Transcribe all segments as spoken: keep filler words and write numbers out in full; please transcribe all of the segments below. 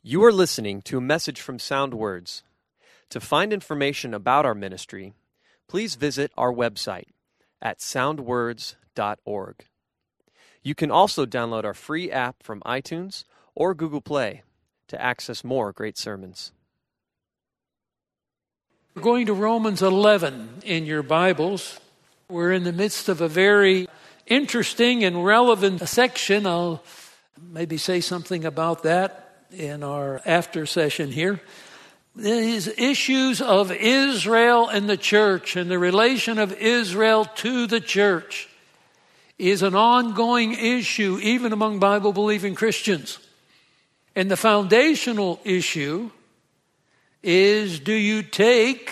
You are listening to a message from Sound Words. To find information about our ministry, please visit our website at sound words dot org. You can also download our free app from iTunes or Google Play to access more great sermons. We're going to Romans eleven in your Bibles. We're in the midst of a very interesting and relevant section. I'll maybe say something about that in our after session here. These issues of Israel and the church and the relation of Israel to the church is an ongoing issue even among Bible-believing Christians. And the foundational issue is, do you take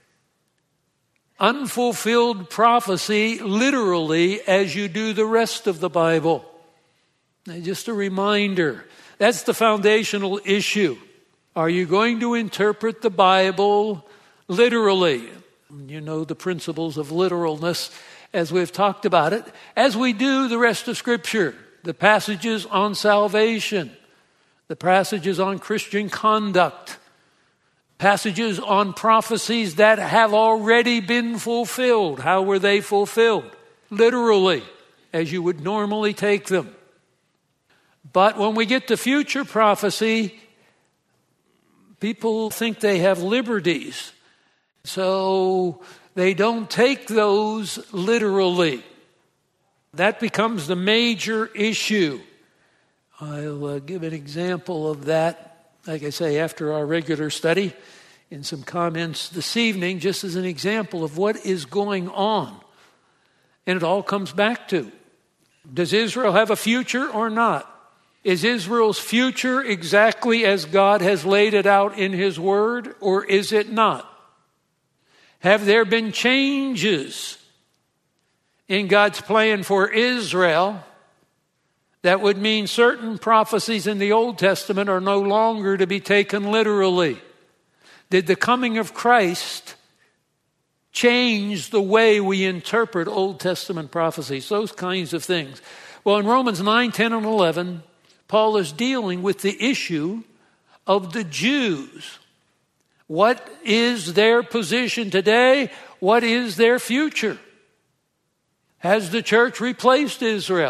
unfulfilled prophecy literally as you do the rest of the Bible? Now, just a reminder, that's the foundational issue. Are you going to interpret the Bible literally? You know the principles of literalness as we've talked about it, as we do the rest of Scripture, the passages on salvation, the passages on Christian conduct, passages on prophecies that have already been fulfilled. How were they fulfilled? Literally, as you would normally take them. But when we get to future prophecy, people think they have liberties. So they don't take those literally. That becomes the major issue. I'll uh, give an example of that, like I say, after our regular study, in some comments this evening, just as an example of what is going on. And it all comes back to, does Israel have a future or not? Is Israel's future exactly as God has laid it out in His Word, or is it not? Have there been changes in God's plan for Israel that would mean certain prophecies in the Old Testament are no longer to be taken literally? Did the coming of Christ change the way we interpret Old Testament prophecies? Those kinds of things. Well, in Romans nine, ten, and eleven, Paul is dealing with the issue of the Jews. What is their position today? What is their future? Has the church replaced Israel?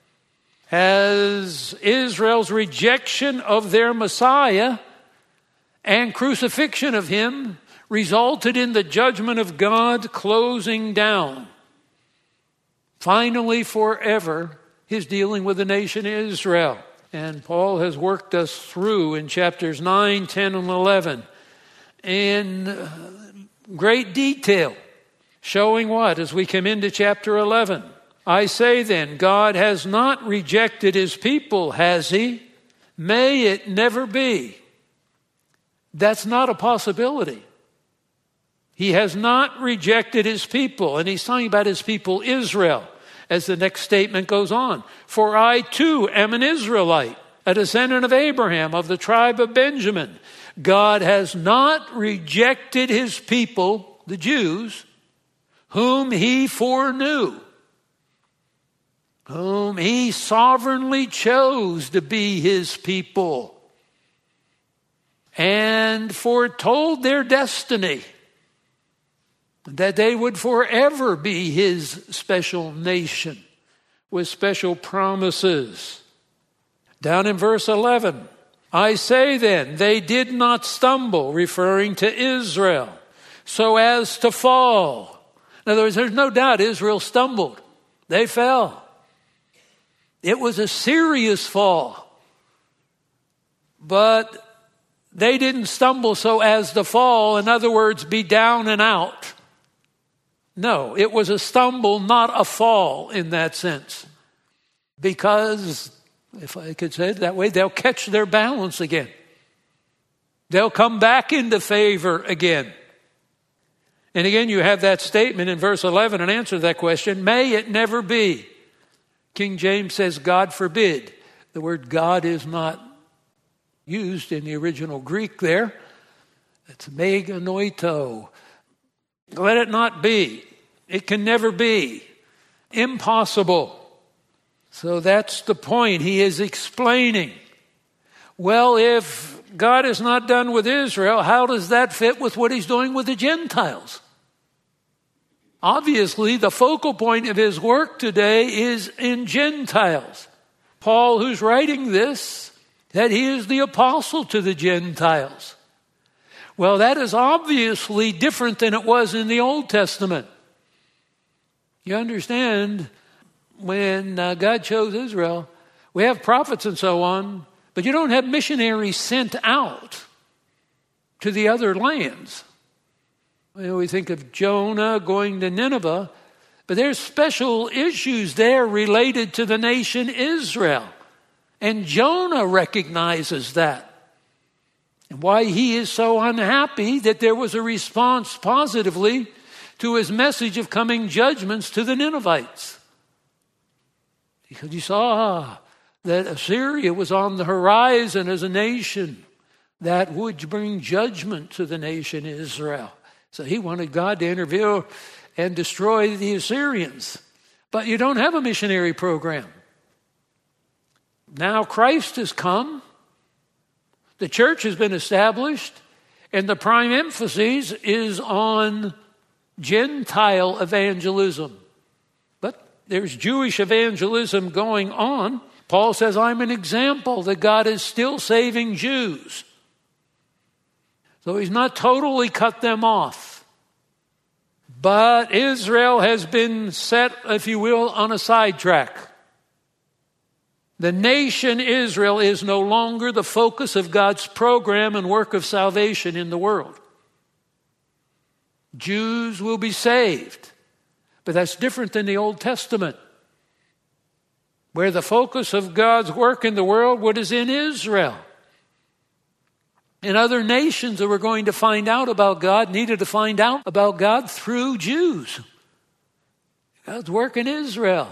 Has Israel's rejection of their Messiah and crucifixion of Him resulted in the judgment of God closing down? Finally, forever, His dealing with the nation Israel. And Paul has worked us through in chapters nine, ten, and eleven in great detail, showing what? As we come into chapter eleven, I say then, God has not rejected His people, has He? May it never be. That's not a possibility. He has not rejected His people, and He's talking about His people Israel. As the next statement goes on, for I too am an Israelite, a descendant of Abraham, of the tribe of Benjamin. God has not rejected His people, the Jews, whom He foreknew, whom He sovereignly chose to be His people, and foretold their destiny, that they would forever be His special nation with special promises. Down in verse eleven, I say then, they did not stumble, referring to Israel, so as to fall. In other words, there's no doubt Israel stumbled. They fell. It was a serious fall. But they didn't stumble so as to fall, in other words, be down and out. No, it was a stumble, not a fall in that sense. Because, if I could say it that way, they'll catch their balance again. They'll come back into favor again. And again, you have that statement in verse eleven, an answer to that question, may it never be. King James says, God forbid. The word God is not used in the original Greek there. It's meganoito. Let it not be. It can never be. Impossible. So that's the point he is explaining. Well, if God is not done with Israel, how does that fit with what he's doing with the Gentiles? Obviously, the focal point of his work today is in Gentiles. Paul, who's writing this, that he is the apostle to the Gentiles. Well, that is obviously different than it was in the Old Testament. You understand, when uh, God chose Israel, we have prophets and so on, but you don't have missionaries sent out to the other lands. You know, we think of Jonah going to Nineveh, but there's special issues there related to the nation Israel. And Jonah recognizes that. And why he is so unhappy that there was a response positively to his message of coming judgments to the Ninevites. Because he saw that Assyria was on the horizon as a nation that would bring judgment to the nation Israel. So he wanted God to intervene and destroy the Assyrians. But you don't have a missionary program. Now Christ has come. The church has been established. And the prime emphasis is on Gentile evangelism. But there's Jewish evangelism going on. Paul says, I'm an example that God is still saving Jews. So he's not totally cut them off. But Israel has been set, if you will, on a sidetrack. The nation Israel is no longer the focus of God's program and work of salvation in the world. Jews will be saved. But that's different than the Old Testament, where the focus of God's work in the world was in Israel. And other nations that were going to find out about God needed to find out about God through Jews. God's work in Israel.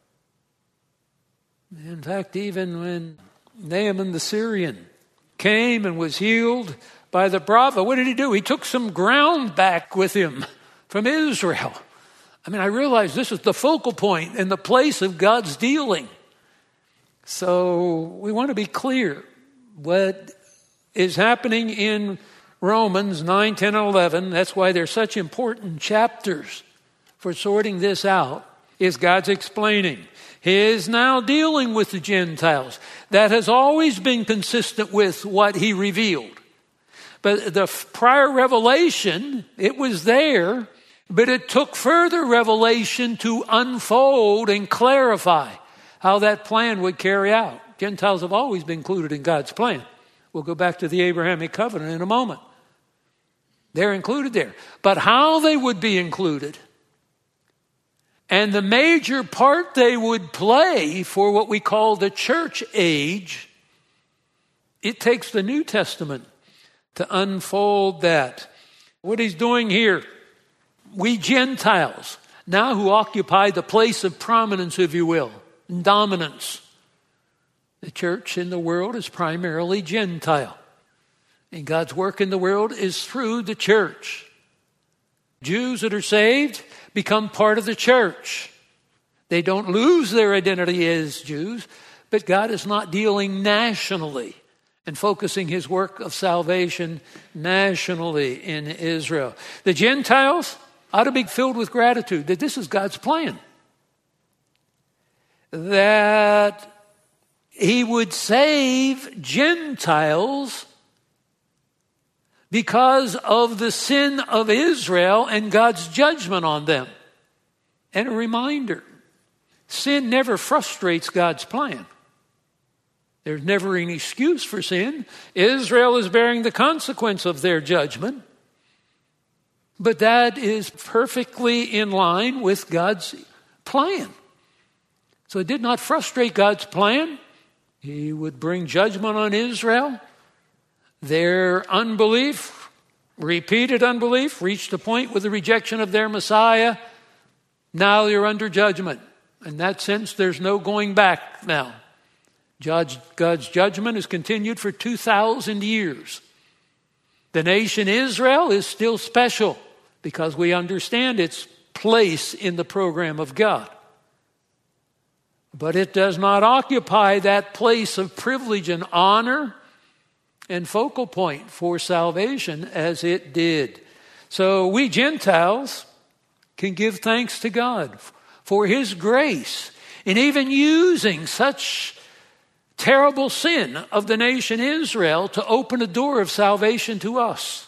In fact, even when Naaman the Syrian came and was healed by the prophet, what did he do? He took some ground back with him from Israel. I mean, I realize this is the focal point and the place of God's dealing. So we want to be clear what is happening in Romans nine, ten, and eleven. That's why they're such important chapters for sorting this out, is God's explaining. He is now dealing with the Gentiles. That has always been consistent with what he revealed. But the prior revelation, it was there, but it took further revelation to unfold and clarify how that plan would carry out. Gentiles have always been included in God's plan. We'll go back to the Abrahamic covenant in a moment. They're included there. But how they would be included, and the major part they would play for what we call the church age, it takes the New Testament to unfold that. What he's doing here, we Gentiles, now who occupy the place of prominence, if you will, and dominance. The church in the world is primarily Gentile. And God's work in the world is through the church. Jews that are saved become part of the church. They don't lose their identity as Jews, but God is not dealing nationally and focusing his work of salvation nationally in Israel. The Gentiles ought to be filled with gratitude that this is God's plan. That he would save Gentiles because of the sin of Israel and God's judgment on them. And a reminder, sin never frustrates God's plan. There's never any excuse for sin. Israel is bearing the consequence of their judgment. But that is perfectly in line with God's plan. So it did not frustrate God's plan. He would bring judgment on Israel. Their unbelief, repeated unbelief, reached a point with the rejection of their Messiah. Now they're under judgment. In that sense, there's no going back now. God's judgment has continued for two thousand years. The nation Israel is still special because we understand its place in the program of God. But it does not occupy that place of privilege and honor and focal point for salvation as it did. So we Gentiles can give thanks to God for His grace in even using such terrible sin of the nation Israel to open a door of salvation to us.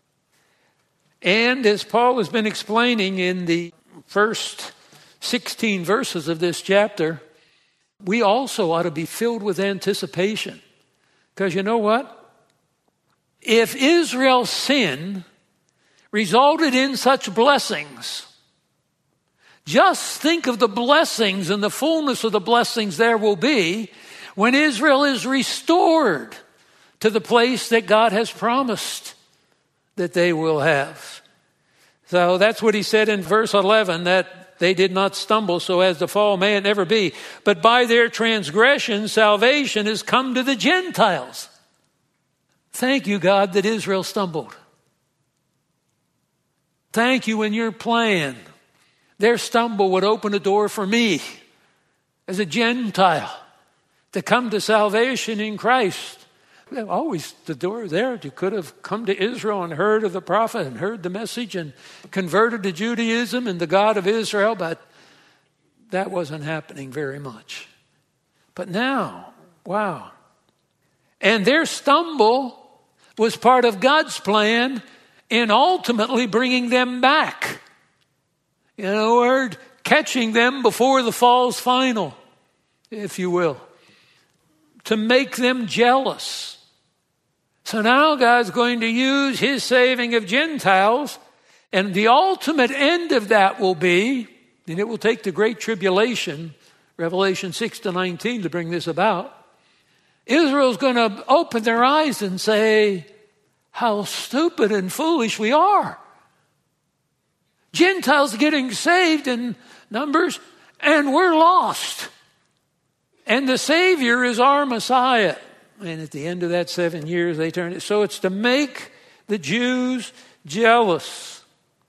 And as Paul has been explaining in the first sixteen verses of this chapter, we also ought to be filled with anticipation. Because you know what? If Israel's sin resulted in such blessings, just think of the blessings and the fullness of the blessings there will be when Israel is restored to the place that God has promised that they will have. So that's what he said in verse eleven, that they did not stumble so as to fall, may it never be. But by their transgression, salvation has come to the Gentiles. Thank you, God, that Israel stumbled. Thank you in your plan. Their stumble would open a door for me as a Gentile to come to salvation in Christ. Always the door there. You could have come to Israel and heard of the prophet and heard the message and converted to Judaism and the God of Israel, but that wasn't happening very much. But now, wow. And their stumble was part of God's plan in ultimately bringing them back. In other words, catching them before the fall's final, if you will, to make them jealous. So now God's going to use His saving of Gentiles, and the ultimate end of that will be, and it will take the great tribulation, Revelation six to nineteen, to bring this about. Israel's going to open their eyes and say, how stupid and foolish we are. Gentiles getting saved in numbers, and we're lost. And the Savior is our Messiah. And at the end of that seven years, they turned it. So it's to make the Jews jealous.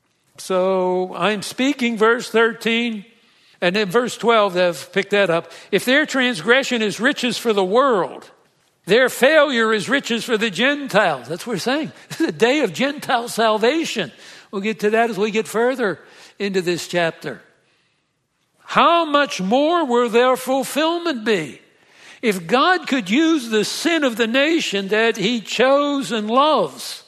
So I'm speaking verse thirteen, and then verse twelve, they've picked that up. If their transgression is riches for the world, their failure is riches for the Gentiles. That's what we're saying. This is a day of Gentile salvation. We'll get to that as we get further into this chapter. How much more will their fulfillment be? If God could use the sin of the nation that He chose and loves,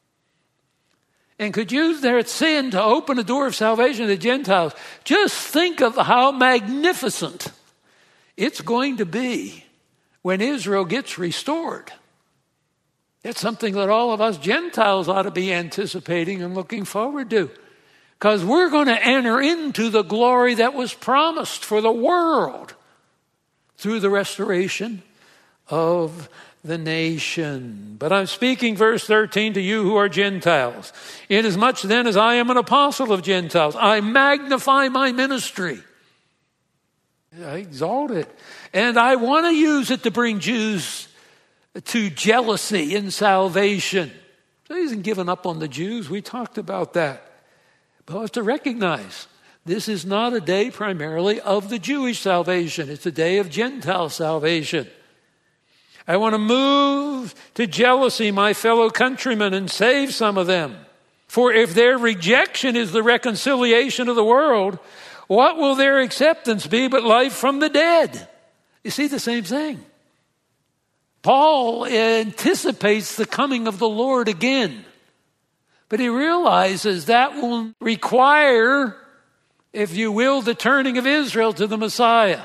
and could use their sin to open a door of salvation to the Gentiles, just think of how magnificent it's going to be when Israel gets restored. It's something that all of us Gentiles ought to be anticipating and looking forward to. Because we're going to enter into the glory that was promised for the world through the restoration of the nation. But I'm speaking, verse thirteen, to you who are Gentiles. Inasmuch then as I am an apostle of Gentiles, I magnify my ministry. I exalt it. And I want to use it to bring Jews to jealousy in salvation. So he hasn't given up on the Jews. We talked about that. But we have to recognize this is not a day primarily of the Jewish salvation. It's a day of Gentile salvation. I want to move to jealousy my fellow countrymen and save some of them. For if their rejection is the reconciliation of the world, what will their acceptance be but life from the dead? You see the same thing. Paul anticipates the coming of the Lord again. But he realizes that will require, if you will, the turning of Israel to the Messiah.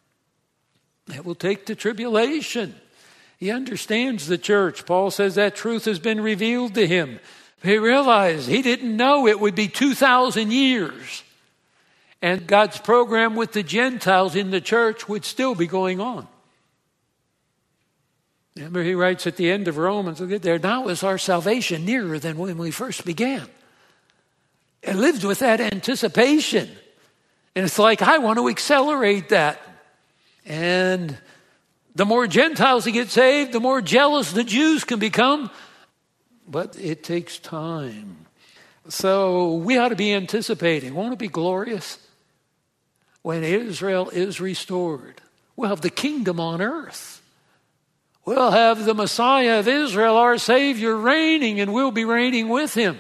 It will take the tribulation. He understands the church. Paul says that truth has been revealed to him. But he realized he didn't know it would be two thousand years. And God's program with the Gentiles in the church would still be going on. Remember, he writes at the end of Romans, there now is our salvation nearer than when we first began. It lives with that anticipation. And it's like, I want to accelerate that. And the more Gentiles that get saved, the more jealous the Jews can become. But it takes time. So we ought to be anticipating. Won't it be glorious when Israel is restored? We'll have the kingdom on earth. we'll have the Messiah of Israel, our Savior, reigning, and we'll be reigning with him.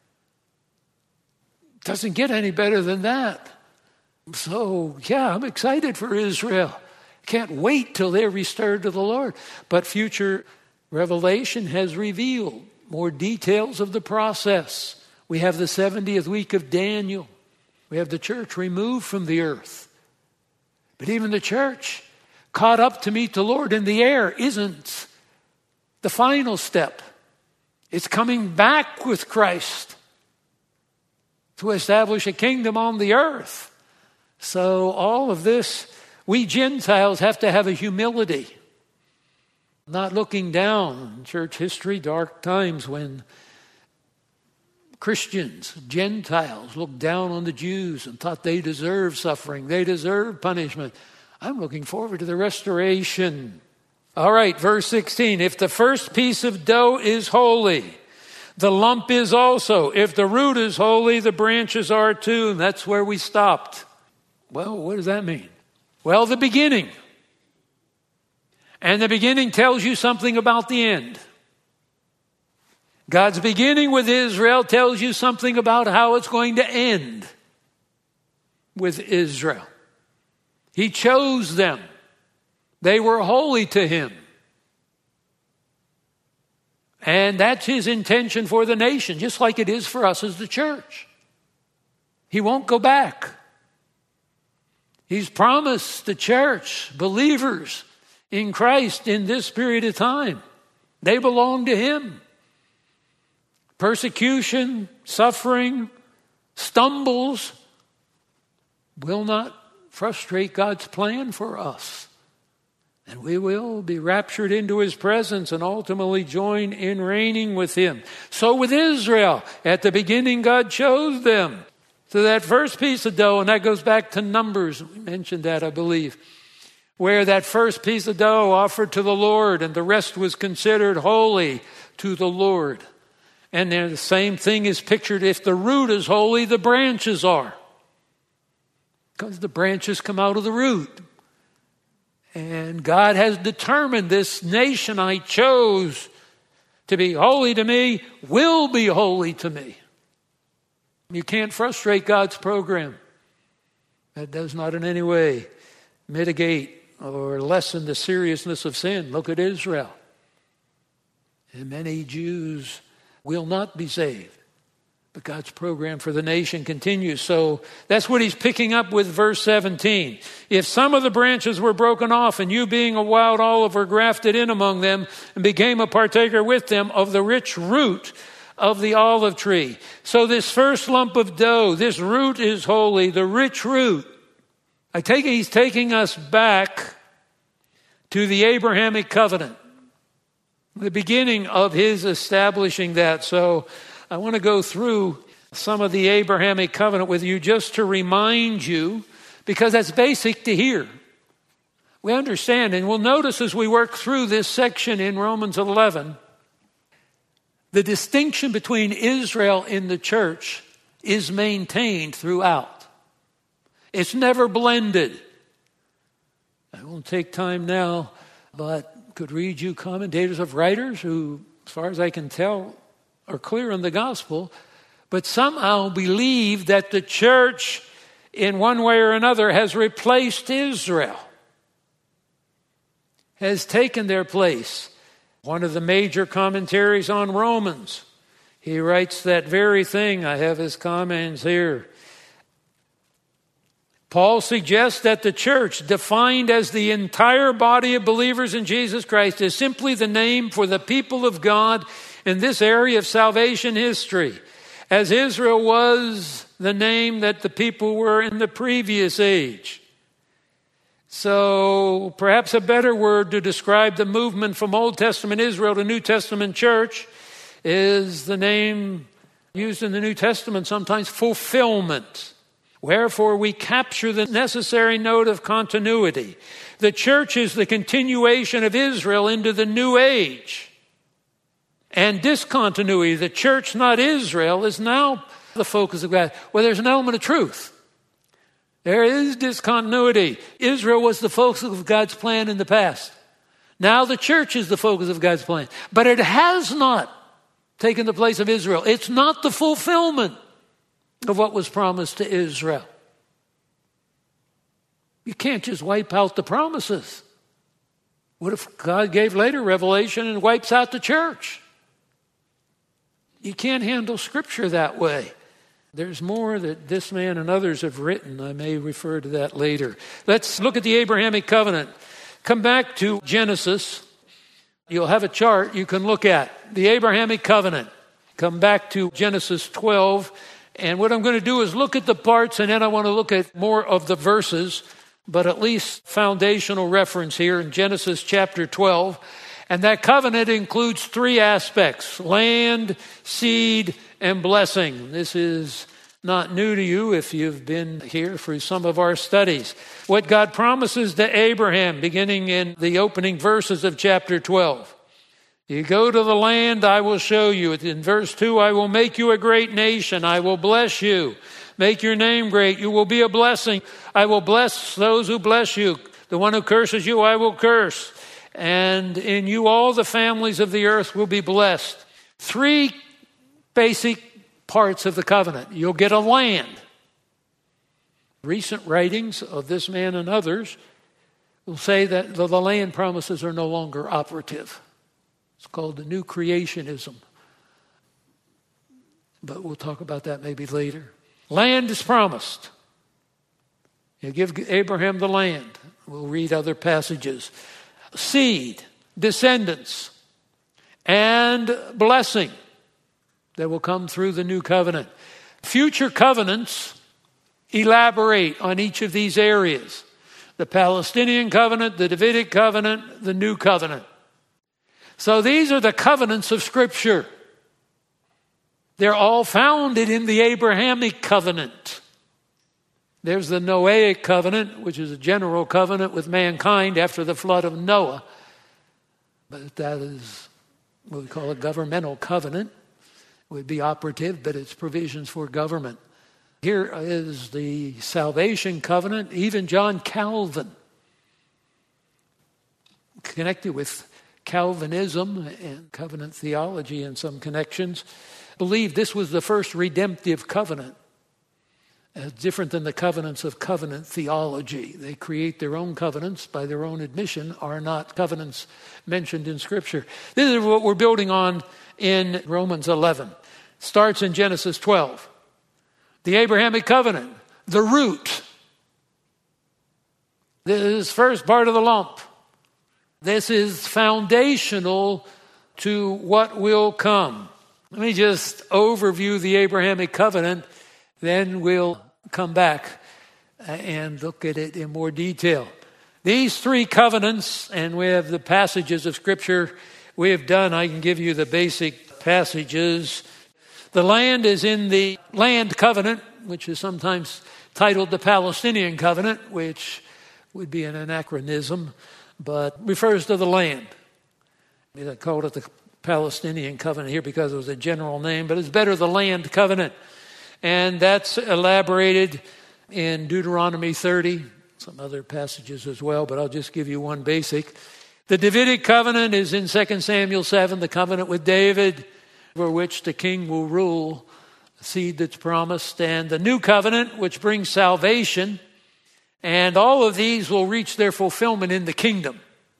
Doesn't get any better than that. So, yeah, I'm excited for Israel. Can't wait till they're restored to the Lord. But future revelation has revealed more details of the process. We have the seventieth week of Daniel. We have the church removed from the earth. But even the church caught up to meet the Lord in the air isn't the final step. It's coming back with Christ to establish a kingdom on the earth. So all of this, we Gentiles have to have a humility. Not looking down in church history, dark times when Christians, Gentiles, looked down on the Jews and thought they deserved suffering, they deserved punishment. I'm looking forward to the restoration. All right, verse sixteen. If the first piece of dough is holy, the lump is also. If the root is holy, the branches are too. And that's where we stopped. Well, what does that mean? Well, the beginning. And the beginning tells you something about the end. God's beginning with Israel tells you something about how it's going to end with Israel. He chose them. They were holy to him. And that's his intention for the nation, just like it is for us as the church. He won't go back. He's promised the church, believers in Christ in this period of time, they belong to him. Persecution, suffering, stumbles will not frustrate God's plan for us. And we will be raptured into his presence and ultimately join in reigning with him. So with Israel, at the beginning God chose them. So that first piece of dough, and that goes back to Numbers, we mentioned that I believe, where that first piece of dough offered to the Lord and the rest was considered holy to the Lord. And then the same thing is pictured: if the root is holy, the branches are. Because the branches come out of the root. And God has determined this nation I chose to be holy to me will be holy to me. You can't frustrate God's program. That does not in any way mitigate or lessen the seriousness of sin. Look at Israel. And many Jews will not be saved. But God's program for the nation continues. So that's what he's picking up with verse seventeen. If some of the branches were broken off, and you being a wild olive were grafted in among them, and became a partaker with them of the rich root of the olive tree. So this first lump of dough, this root is holy, the rich root. I take it he's taking us back to the Abrahamic covenant, the beginning of his establishing that. So I want to go through some of the Abrahamic covenant with you just to remind you, because that's basic to hear. We understand, and we'll notice as we work through this section in Romans eleven, the distinction between Israel and the church is maintained throughout. It's never blended. I won't take time now, but could read you commentators of writers who, as far as I can tell, are clear in the gospel, but somehow believe that the church in one way or another has replaced Israel, has taken their place. One of the major commentaries on Romans, he writes that very thing. I have his comments here. Paul suggests that the church, defined as the entire body of believers in Jesus Christ, is simply the name for the people of God in this area of salvation history, as Israel was the name that the people were in the previous age. So perhaps a better word to describe the movement from Old Testament Israel to New Testament church is the name used in the New Testament, sometimes fulfillment. Wherefore we capture the necessary note of continuity. The church is the continuation of Israel into the new age. And discontinuity, the church, not Israel, is now the focus of God. Well, there's an element of truth. There is discontinuity. Israel was the focus of God's plan in the past. Now the church is the focus of God's plan. But it has not taken the place of Israel. It's not the fulfillment of what was promised to Israel. You can't just wipe out the promises. What if God gave later revelation and wipes out the church? You can't handle Scripture that way. There's more that this man and others have written. I may refer to that later. Let's look at the Abrahamic covenant. Come back to Genesis. You'll have a chart you can look at. The Abrahamic covenant. Come back to Genesis twelve. And what I'm going to do is look at the parts, and then I want to look at more of the verses, but at least foundational reference here in Genesis chapter twelve. And that covenant includes three aspects: land, seed, and blessing. This is not new to you if you've been here for some of our studies. What God promises to Abraham, beginning in the opening verses of chapter twelve. You go to the land I will show you. In verse two, I will make you a great nation. I will bless you. Make your name great. You will be a blessing. I will bless those who bless you. The one who curses you, I will curse. And in you all the families of the earth will be blessed. Three basic parts of the covenant. You'll get a land. Recent writings of this man and others will say that the land promises are no longer operative. It's called the New Creationism. But we'll talk about that maybe later. Land is promised. You give Abraham the land. We'll read other passages. Seed, descendants, and blessing that will come through the new covenant. Future covenants elaborate on each of these areas. The Palestinian covenant, the Davidic covenant, the new covenant. So these are the covenants of Scripture. They're all founded in the Abrahamic covenant. There's the Noahic covenant, which is a general covenant with mankind after the flood of Noah. But that is what we call a governmental covenant. It would be operative, but it's provisions for government. Here is the salvation covenant. Even John Calvin, connected with Calvinism and covenant theology in some connections, believed this was the first redemptive covenant. As different than the covenants of covenant theology. They create their own covenants by their own admission, are not covenants mentioned in Scripture. This is what we're building on in Romans eleven. Starts in Genesis twelve. The Abrahamic covenant, the root. This is first part of the lump. This is foundational to what will come. Let me just overview the Abrahamic covenant, then we'll come back and look at it in more detail. These three covenants, and we have the passages of Scripture we have done. I can give you the basic passages. The land is in the land covenant, which is sometimes titled the Palestinian covenant, which would be an anachronism, but refers to the land. I called it the Palestinian covenant here because it was a general name, but it's better the land covenant. And that's elaborated in Deuteronomy thirty, some other passages as well, but I'll just give you one basic. The Davidic covenant is in Second Samuel seven, the covenant with David, for which the king will rule, the seed that's promised. And the new covenant, which brings salvation. And all of these will reach their fulfillment in the kingdom.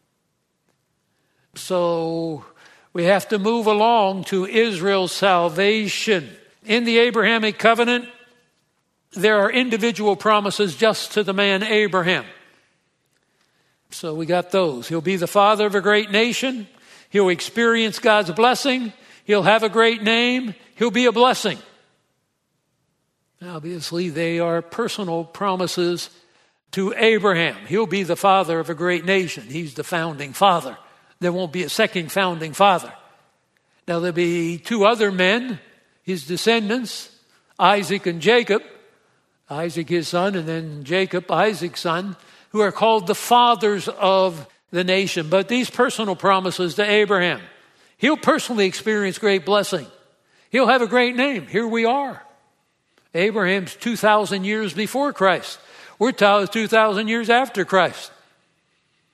So we have to move along to Israel's salvation. In the Abrahamic covenant, there are individual promises just to the man Abraham. So we got those. He'll be the father of a great nation. He'll experience God's blessing. He'll have a great name. He'll be a blessing. Obviously, they are personal promises to Abraham. He'll be the father of a great nation. He's the founding father. There won't be a second founding father. Now, there'll be two other men, his descendants, Isaac and Jacob. Isaac his son, and then Jacob, Isaac's son, who are called the fathers of the nation. But these personal promises to Abraham, he'll personally experience great blessing. He'll have a great name. Here we are. Abraham's two thousand years before Christ. We're two thousand years after Christ.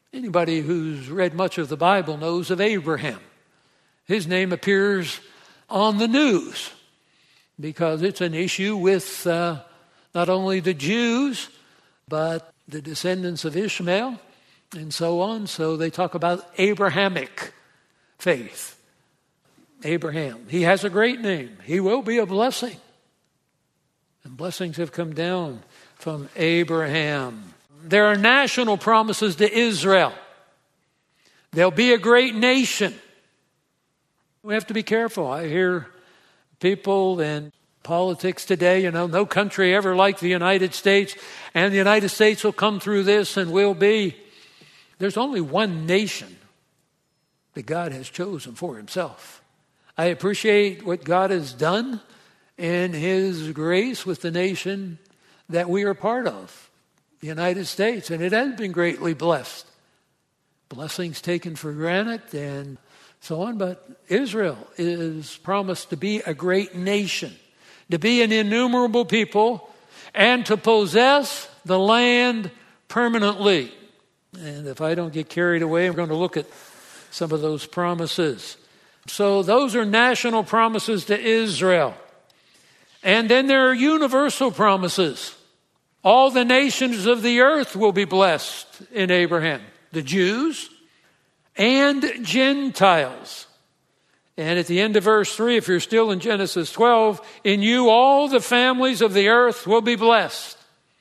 Anybody who's read much of the Bible knows of Abraham. His name appears on the news because it's an issue with uh, not only the Jews, but the descendants of Ishmael and so on. So they talk about Abrahamic faith. Abraham. He has a great name. He will be a blessing. And blessings have come down from Abraham. There are national promises to Israel. There'll be a great nation. We have to be careful. I hear people in politics today, you know, no country ever like the United States, and the United States will come through this and will be. There's only one nation that God has chosen for himself. I appreciate what God has done in his grace with the nation that we are part of, the United States, and it has been greatly blessed. Blessings taken for granted and so on, but Israel is promised to be a great nation, to be an innumerable people, and to possess the land permanently. And if I don't get carried away, I'm going to look at some of those promises. So those are national promises to Israel. And then there are universal promises. All the nations of the earth will be blessed in Abraham. The Jews and Gentiles. And at the end of verse three, if you're still in Genesis twelve, in you all the families of the earth will be blessed.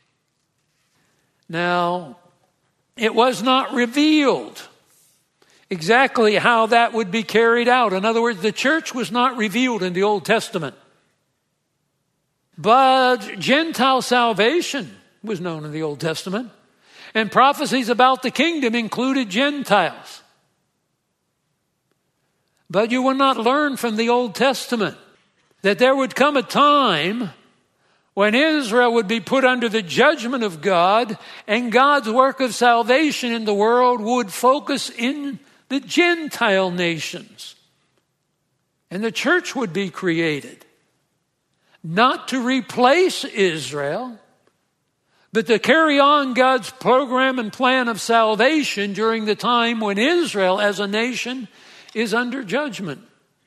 Now, it was not revealed exactly how that would be carried out. In other words, the church was not revealed in the Old Testament. But Gentile salvation was known in the Old Testament. And prophecies about the kingdom included Gentiles. But you will not learn from the Old Testament that there would come a time when Israel would be put under the judgment of God, and God's work of salvation in the world would focus in the Gentile nations. And the church would be created, not to replace Israel, but to carry on God's program and plan of salvation during the time when Israel as a nation is under judgment.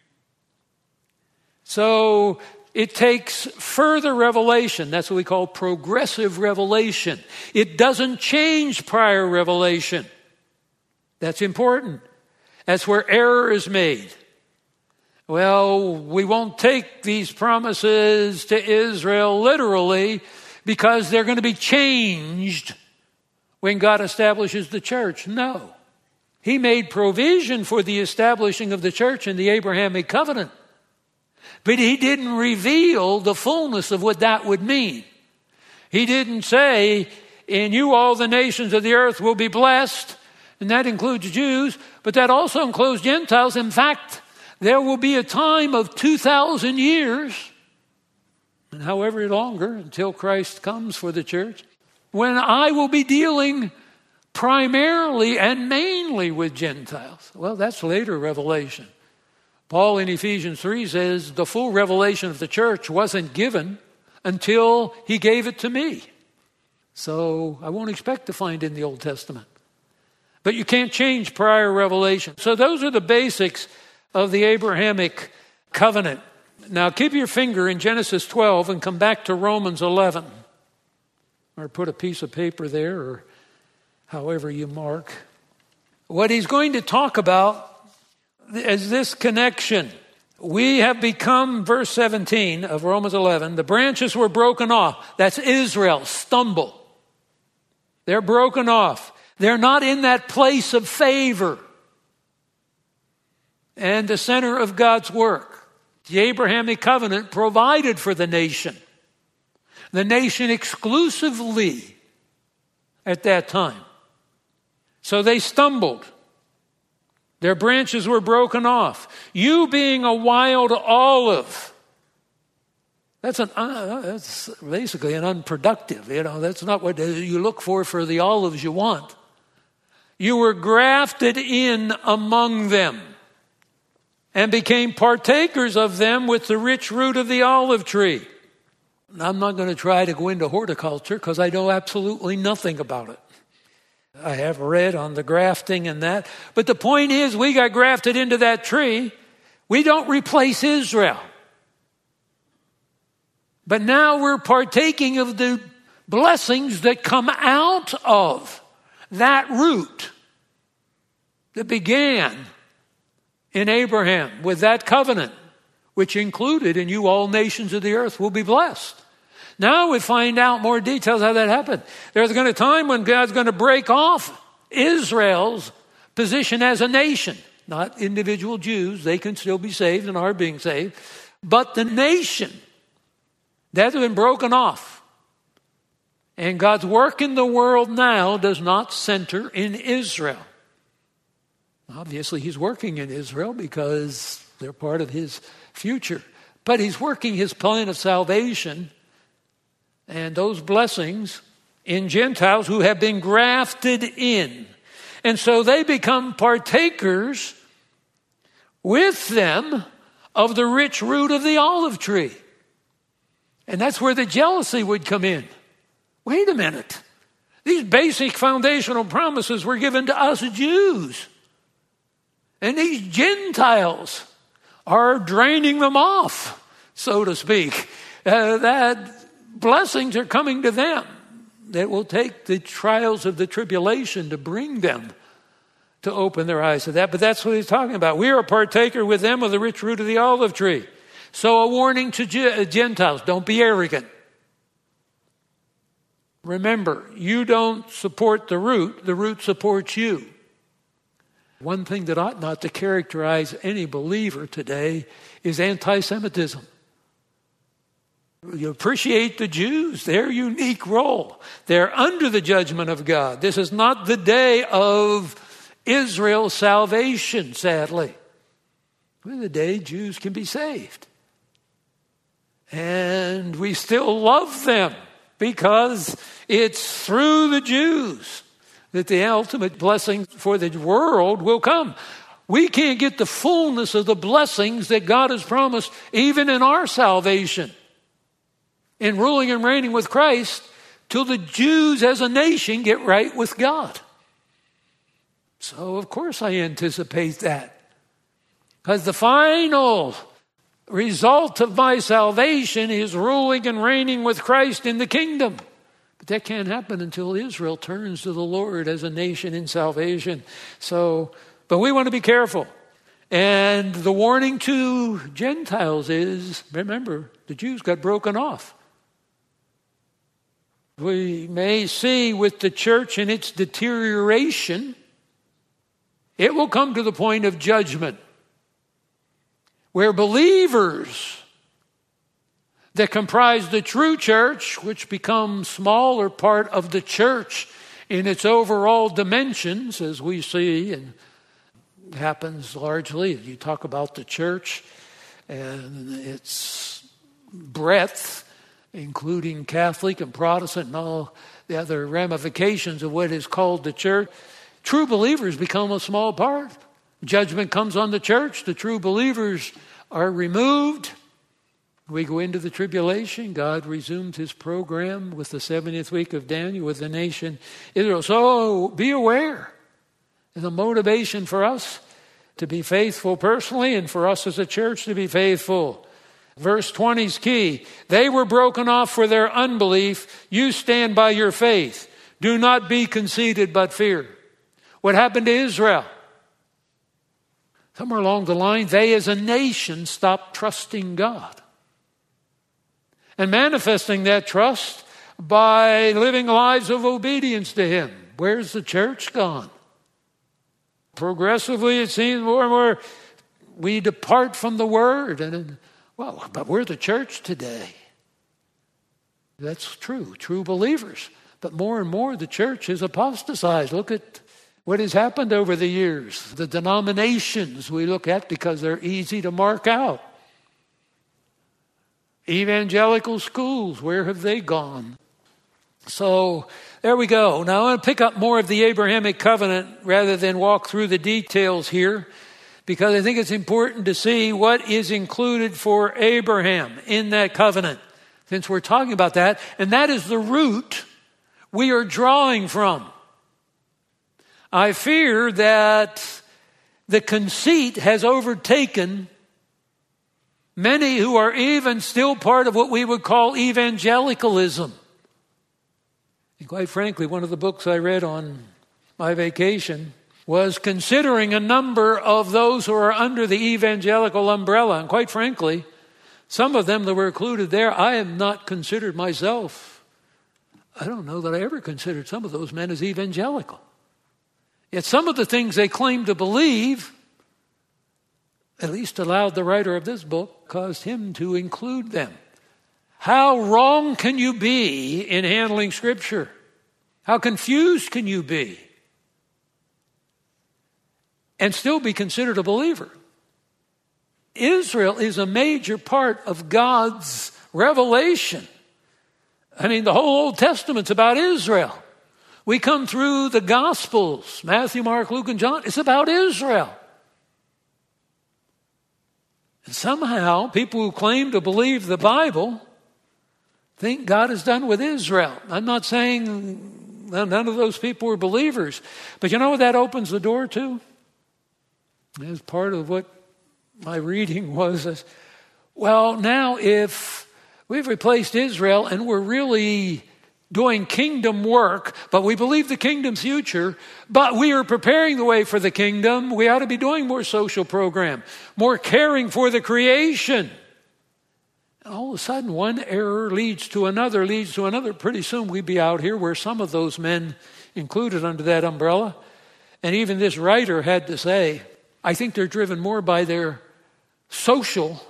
So it takes further revelation. That's what we call progressive revelation. It doesn't change prior revelation. That's important. That's where error is made. Well, we won't take these promises to Israel literally because they're going to be changed when God establishes the church. No. He made provision for the establishing of the church in the Abrahamic covenant. But he didn't reveal the fullness of what that would mean. He didn't say, in you all the nations of the earth will be blessed, and that includes Jews, but that also includes Gentiles. In fact, there will be a time of two thousand years, and however longer, until Christ comes for the church, when I will be dealing primarily and mainly with Gentiles. Well, that's later revelation. Paul in Ephesians three says the full revelation of the church wasn't given until he gave it to me. So I won't expect to find in the Old Testament. But you can't change prior revelation. So those are the basics of the Abrahamic covenant. Now keep your finger in Genesis twelve and come back to Romans eleven. Or put a piece of paper there, or however you mark. What he's going to talk about is this connection. We have become, verse seventeen of Romans eleven, the branches were broken off. That's Israel, stumble. They're broken off. They're not in that place of favor and the center of God's work. The Abrahamic covenant provided for the nation. The nation exclusively at that time. So they stumbled. Their branches were broken off. You being a wild olive. That's an uh, that's basically an unproductive. You know, that's not what you look for for the olives you want. You were grafted in among them and became partakers of them with the rich root of the olive tree. I'm not going to try to go into horticulture because I know absolutely nothing about it. I have read on the grafting and that. But the point is, we got grafted into that tree. We don't replace Israel. But now we're partaking of the blessings that come out of that root that began in Abraham with that covenant, which included, "and you all nations of the earth will be blessed." Now we find out more details how that happened. There's going to be a time when God's going to break off Israel's position as a nation. Not individual Jews. They can still be saved and are being saved. But the nation that has been broken off. And God's work in the world now does not center in Israel. Obviously, he's working in Israel because they're part of his future. But he's working his plan of salvation and those blessings in Gentiles who have been grafted in. And so they become partakers with them of the rich root of the olive tree. And that's where the jealousy would come in. Wait a minute. These basic foundational promises were given to us Jews. And these Gentiles are draining them off, so to speak. Uh, that blessings are coming to them that will take the trials of the tribulation to bring them to open their eyes to that. But that's what he's talking about. We are a partaker with them of the rich root of the olive tree. So a warning to Gentiles, don't be arrogant. Remember, you don't support the root, the root supports you. One thing that ought not to characterize any believer today is anti-Semitism. You appreciate the Jews, their unique role. They're under the judgment of God. This is not the day of Israel's salvation, sadly. Well, the day Jews can be saved. And we still love them because it's through the Jews that the ultimate blessing for the world will come. We can't get the fullness of the blessings that God has promised even in our salvation, in ruling and reigning with Christ, till the Jews as a nation get right with God. So, of course, I anticipate that. Because the final result of my salvation is ruling and reigning with Christ in the kingdom. But that can't happen until Israel turns to the Lord as a nation in salvation. So, but we want to be careful. And the warning to Gentiles is, remember, the Jews got broken off. We may see with the church in its deterioration, it will come to the point of judgment where believers that comprise the true church, which becomes smaller part of the church in its overall dimensions, as we see, and happens largely. You talk about the church and its breadth, including Catholic and Protestant and all the other ramifications of what is called the church. True believers become a small part. Judgment comes on the church. The true believers are removed. We go into the tribulation. God resumed his program with the seventieth week of Daniel with the nation Israel. So be aware. And the motivation for us to be faithful personally and for us as a church to be faithful. Verse twenty is key. They were broken off for their unbelief. You stand by your faith. Do not be conceited, but fear. What happened to Israel? Somewhere along the line, they as a nation stopped trusting God. And manifesting that trust by living lives of obedience to him. Where's the church gone? Progressively, it seems more and more we depart from the word. And well, but we're the church today. That's true, true believers. But more and more the church is apostatized. Look at what has happened over the years. The denominations we look at because they're easy to mark out. Evangelical schools, where have they gone? So there we go. Now I want to pick up more of the Abrahamic covenant rather than walk through the details here, because I think it's important to see what is included for Abraham in that covenant, since we're talking about that. And that is the root we are drawing from. I fear that the conceit has overtaken many who are even still part of what we would call evangelicalism. And quite frankly, one of the books I read on my vacation was considering a number of those who are under the evangelical umbrella. And quite frankly, some of them that were included there, I have not considered myself. I don't know that I ever considered some of those men as evangelical. Yet some of the things they claim to believe, at least allowed the writer of this book, caused him to include them. How wrong can you be in handling Scripture? How confused can you be and still be considered a believer? Israel is a major part of God's revelation. I mean, the whole Old Testament's about Israel. We come through the Gospels, Matthew, Mark, Luke, and John. It's about Israel. And somehow, people who claim to believe the Bible think God is done with Israel. I'm not saying none of those people were believers. But you know what that opens the door to? As part of what my reading was, is, well, now if we've replaced Israel and we're really doing kingdom work, but we believe the kingdom's future, but we are preparing the way for the kingdom, we ought to be doing more social program, more caring for the creation. And all of a sudden, one error leads to another, leads to another. Pretty soon we'd be out here where some of those men included under that umbrella. And even this writer had to say, I think they're driven more by their social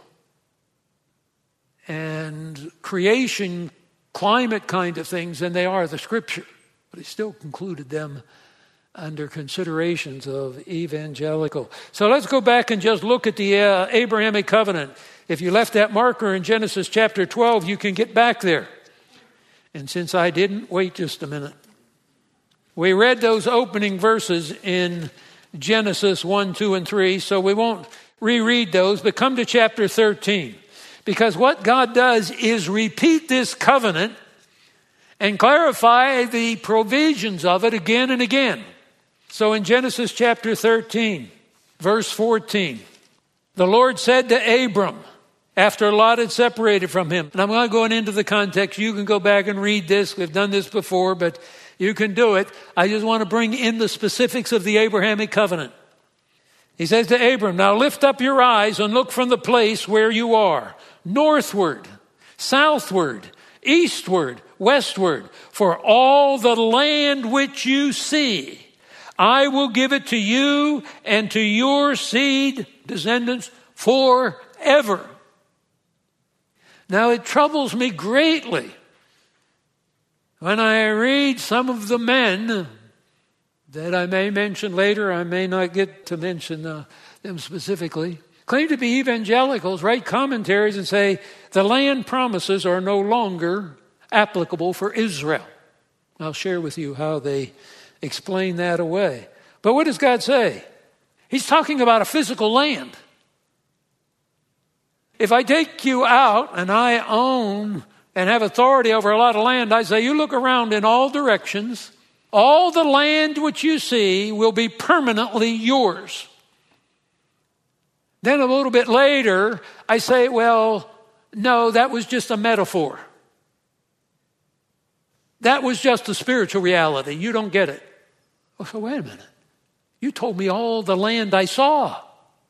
and creation climate kind of things than they are the Scripture. But he still concluded them under considerations of evangelical. So let's go back and just look at the uh, Abrahamic covenant. If you left that marker in Genesis chapter twelve, you can get back there. And since I didn't, wait just a minute. We read those opening verses in Genesis one, two, and three, so we won't reread those, but come to chapter thirteen. Because what God does is repeat this covenant and clarify the provisions of it again and again. So in Genesis chapter thirteen, verse fourteen, the Lord said to Abram, after Lot had separated from him, and I'm not going into the context, you can go back and read this, we've done this before, but you can do it. I just want to bring in the specifics of the Abrahamic covenant. He says to Abram, now lift up your eyes and look from the place where you are, northward, southward, eastward, westward, for all the land which you see, I will give it to you and to your seed, descendants, forever. Now it troubles me greatly when I read some of the men that I may mention later, I may not get to mention uh, them specifically, claim to be evangelicals, write commentaries and say the land promises are no longer applicable for Israel. I'll share with you how they explain that away. But what does God say? He's talking about a physical land. If I take you out and I own and have authority over a lot of land, I say you look around in all directions, all the land which you see will be permanently yours. Then a little bit later, I say, well, no, that was just a metaphor. That was just a spiritual reality. You don't get it. Oh, so wait a minute. You told me all the land I saw.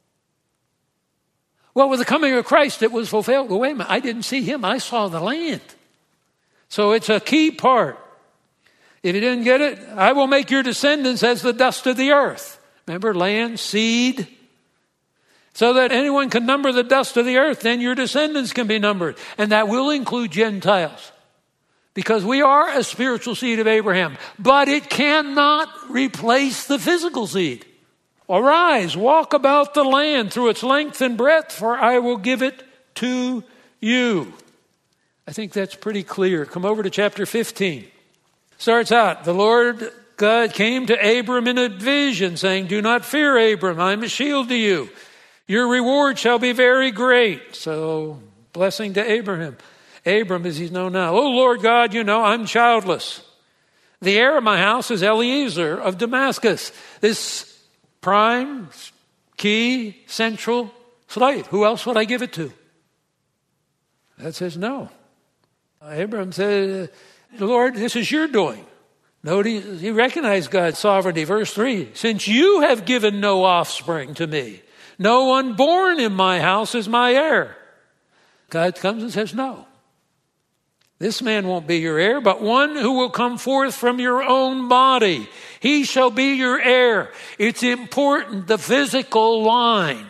Well, with the coming of Christ, it was fulfilled. Well, wait a minute. I didn't see him. I saw the land. So it's a key part. If you didn't get it, I will make your descendants as the dust of the earth. Remember, land, seed. So that anyone can number the dust of the earth, then your descendants can be numbered. And that will include Gentiles. Because we are a spiritual seed of Abraham. But it cannot replace the physical seed. Arise, walk about the land through its length and breadth, for I will give it to you. I think that's pretty clear. Come over to chapter fifteen. Starts out, the Lord God came to Abram in a vision, saying, do not fear, Abram, I am a shield to you. Your reward shall be very great. So, blessing to Abraham. Abram, as he's known now. Oh, Lord God, you know, I'm childless. The heir of my house is Eliezer of Damascus. This prime, key, central slave. Who else would I give it to? That says no. Abraham said, Lord, this is your doing. Notice he recognized God's sovereignty. Verse three, since you have given no offspring to me, no one born in my house is my heir. God comes and says, no. This man won't be your heir, but one who will come forth from your own body. He shall be your heir. It's important, the physical line.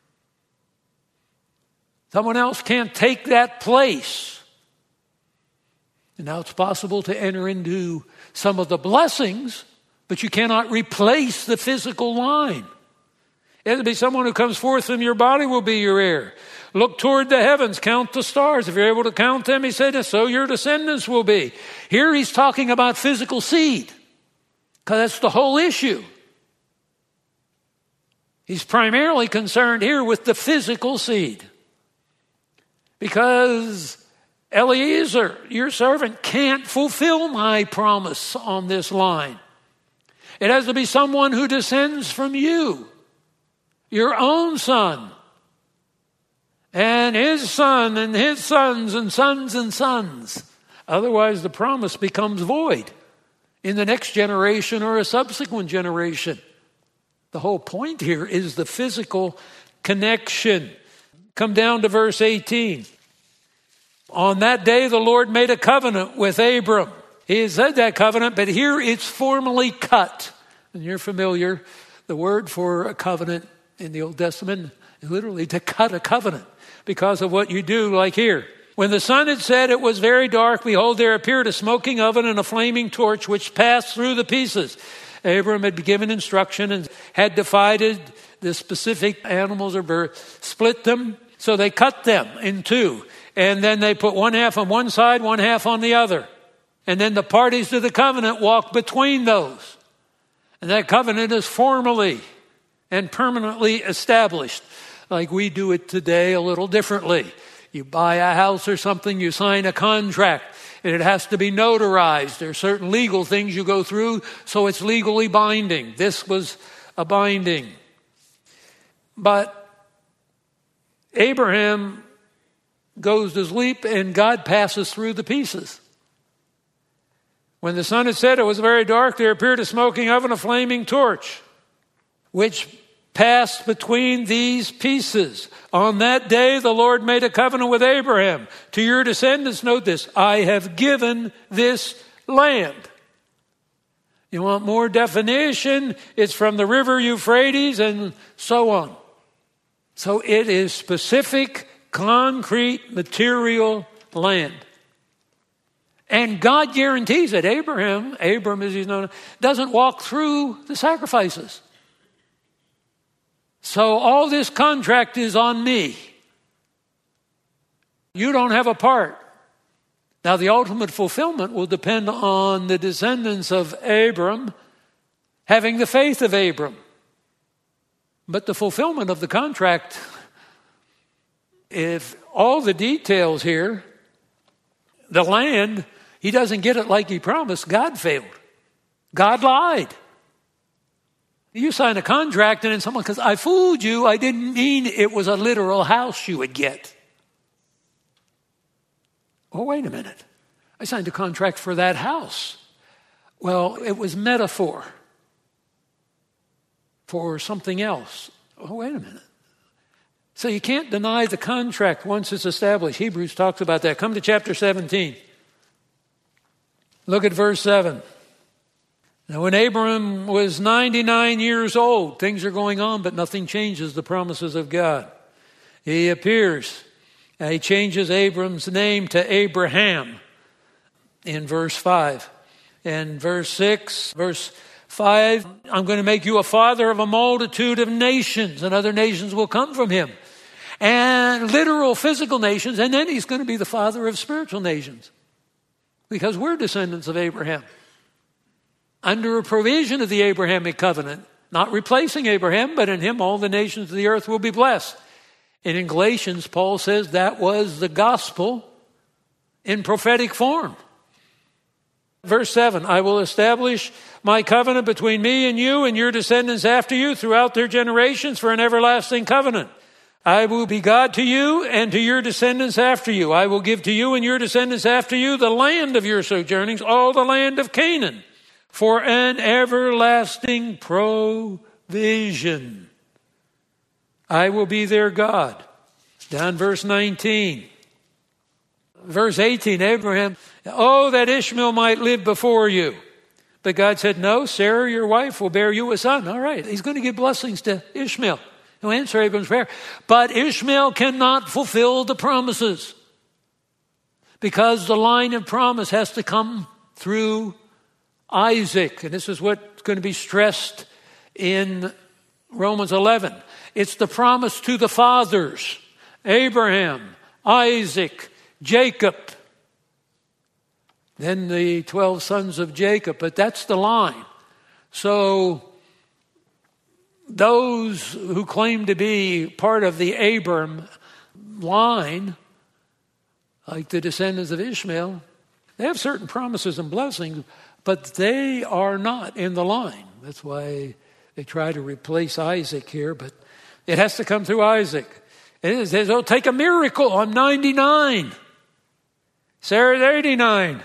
Someone else can't take that place. And now it's possible to enter into some of the blessings, but you cannot replace the physical line. It'll be someone who comes forth from your body will be your heir. Look toward the heavens, count the stars. If you're able to count them, he said, so your descendants will be. Here he's talking about physical seed, because that's the whole issue. He's primarily concerned here with the physical seed. Because Eliezer, your servant, can't fulfill my promise on this line. It has to be someone who descends from you, your own son, and his son, and his sons, and sons, and sons. Otherwise, the promise becomes void in the next generation or a subsequent generation. The whole point here is the physical connection. Come down to verse eighteen. On that day, the Lord made a covenant with Abram. He has said that covenant, but here it's formally cut. And you're familiar, the word for a covenant in the Old Testament is literally to cut a covenant because of what you do, like here. When the sun had set, it was very dark. Behold, there appeared a smoking oven and a flaming torch which passed through the pieces. Abram had been given instruction and had divided the specific animals or birds, split them, so they cut them in two. And then they put one half on one side, one half on the other. And then the parties to the covenant walk between those. And that covenant is formally and permanently established, like we do it today a little differently. You buy a house or something, you sign a contract, and it has to be notarized. There are certain legal things you go through, so it's legally binding. This was a binding. But Abraham goes to sleep, and God passes through the pieces. When the sun had set, it was very dark. There appeared a smoking oven, a flaming torch, which passed between these pieces. On that day, the Lord made a covenant with Abraham. To your descendants, note this, I have given this land. You want more definition? It's from the river Euphrates and so on. So it is specific, concrete, material land. And God guarantees that Abraham, Abram as he's known, doesn't walk through the sacrifices. So all this contract is on me. You don't have a part. Now the ultimate fulfillment will depend on the descendants of Abram having the faith of Abram. But the fulfillment of the contract, if all the details here, the land, he doesn't get it like he promised. God failed. God lied. You sign a contract and then someone says, I fooled you. I didn't mean it was a literal house you would get. Oh, wait a minute. I signed a contract for that house. Well, it was metaphor for something else. Oh, wait a minute. So you can't deny the contract once it's established. Hebrews talks about that. Come to chapter seventeen. Look at verse seven. Now when Abram was ninety-nine years old, things are going on, but nothing changes the promises of God. He appears. He changes Abram's name to Abraham in verse five. And verse six, verse five, I'm going to make you a father of a multitude of nations, and other nations will come from him. And literal physical nations, and then he's going to be the father of spiritual nations. Because we're descendants of Abraham. Under a provision of the Abrahamic covenant, not replacing Abraham, but in him all the nations of the earth will be blessed. And in Galatians, Paul says that was the gospel in prophetic form. Verse seven, I will establish my covenant between me and you and your descendants after you throughout their generations for an everlasting covenant. I will be God to you and to your descendants after you. I will give to you and your descendants after you the land of your sojournings, all the land of Canaan, for an everlasting provision. I will be their God. Down verse nineteen. Verse eighteen, Abraham, oh, that Ishmael might live before you. But God said, no, Sarah, your wife, will bear you a son. All right, he's going to give blessings to Ishmael. He'll answer Abraham's prayer. But Ishmael cannot fulfill the promises because the line of promise has to come through Isaac. And this is what's going to be stressed in Romans eleven. It's the promise to the fathers, Abraham, Isaac, Jacob, then the twelve sons of Jacob, but that's the line. So those who claim to be part of the Abram line, like the descendants of Ishmael, they have certain promises and blessings, but they are not in the line. That's why they try to replace Isaac here, but it has to come through Isaac. And it says, oh, take a miracle. I'm ninety-nine. Sarah's eighty-nine.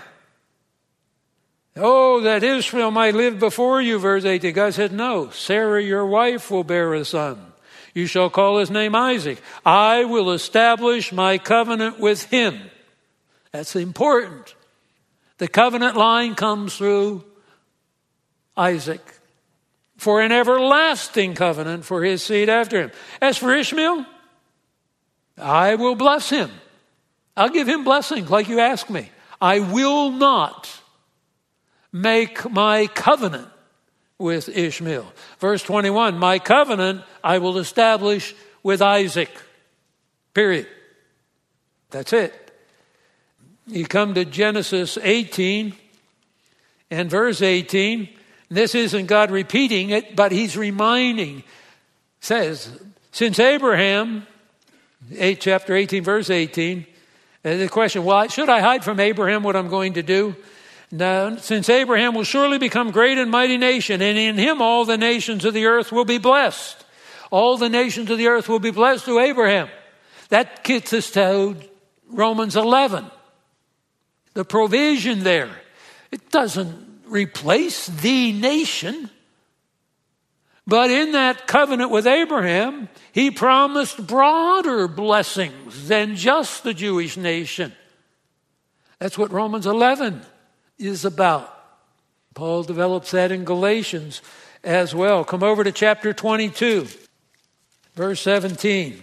Oh, that Ishmael might live before you, verse eighteen. God said, no, Sarah, your wife, will bear a son. You shall call his name Isaac. I will establish my covenant with him. That's important. The covenant line comes through Isaac for an everlasting covenant for his seed after him. As for Ishmael, I will bless him. I'll give him blessings like you asked me. I will not make my covenant with Ishmael. Verse twenty-one, my covenant I will establish with Isaac. Period. That's it. You come to Genesis eighteen and verse eighteen. This isn't God repeating it, but he's reminding. It says, since Abraham, eight, chapter eighteen, verse eighteen, and the question, well, should I hide from Abraham what I'm going to do? Now, since Abraham will surely become great and mighty nation, and in him all the nations of the earth will be blessed. All the nations of the earth will be blessed through Abraham. That gets us to Romans eleven. The provision there. It doesn't replace the nation. But in that covenant with Abraham, he promised broader blessings than just the Jewish nation. That's what Romans eleven is about. Paul develops that in Galatians as well. Come over to chapter twenty-two, verse seventeen.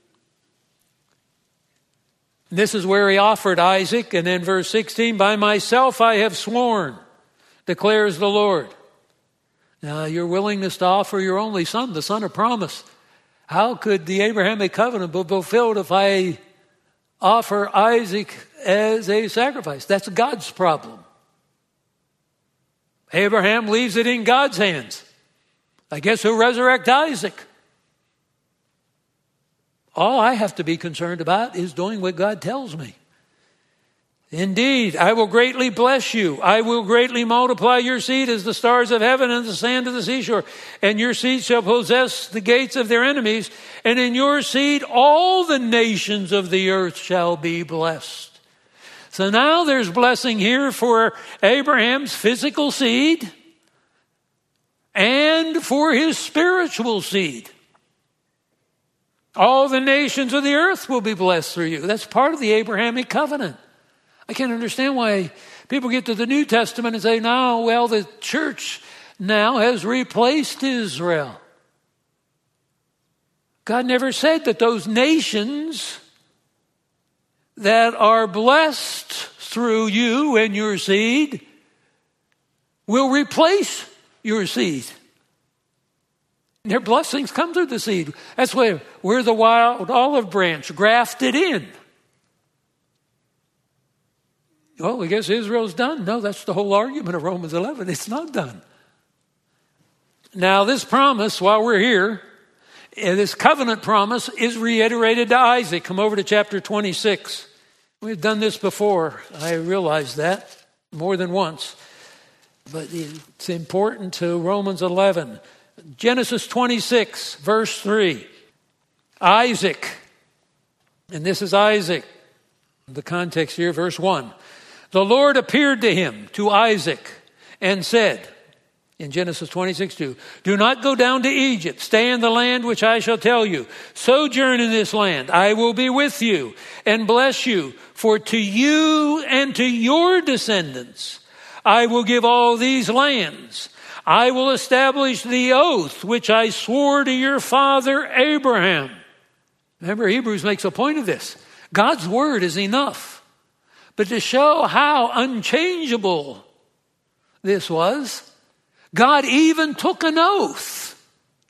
This is where he offered Isaac, and then verse sixteen, by myself I have sworn, declares the Lord. Now, your willingness to offer your only son, the son of promise. How could the Abrahamic covenant be fulfilled if I offer Isaac as a sacrifice? That's God's problem. Abraham leaves it in God's hands. I guess he'll resurrect Isaac. All I have to be concerned about is doing what God tells me. Indeed, I will greatly bless you. I will greatly multiply your seed as the stars of heaven and the sand of the seashore. And your seed shall possess the gates of their enemies. And in your seed, all the nations of the earth shall be blessed. So now there's blessing here for Abraham's physical seed and for his spiritual seed. All the nations of the earth will be blessed through you. That's part of the Abrahamic covenant. I can't understand why people get to the New Testament and say, no, well, the church now has replaced Israel. God never said that those nations that are blessed through you and your seed will replace your seed. Their blessings come through the seed. That's why we're the wild olive branch grafted in. Well, I guess Israel's done. No, that's the whole argument of Romans eleven. It's not done. Now, this promise, while we're here, this covenant promise is reiterated to Isaac. Come over to chapter twenty-six. We've done this before. I realize that. more than once. But it's important to Romans eleven. Genesis twenty-six, verse three. Isaac, and this is Isaac. The context here, verse one. The Lord appeared to him, to Isaac, and said, in Genesis twenty-six, two, do not go down to Egypt. Stay in the land which I shall tell you. Sojourn in this land. I will be with you and bless you. For to you and to your descendants I will give all these lands. I will establish the oath which I swore to your father Abraham. Remember, Hebrews makes a point of this. God's word is enough. But to show how unchangeable this was, God even took an oath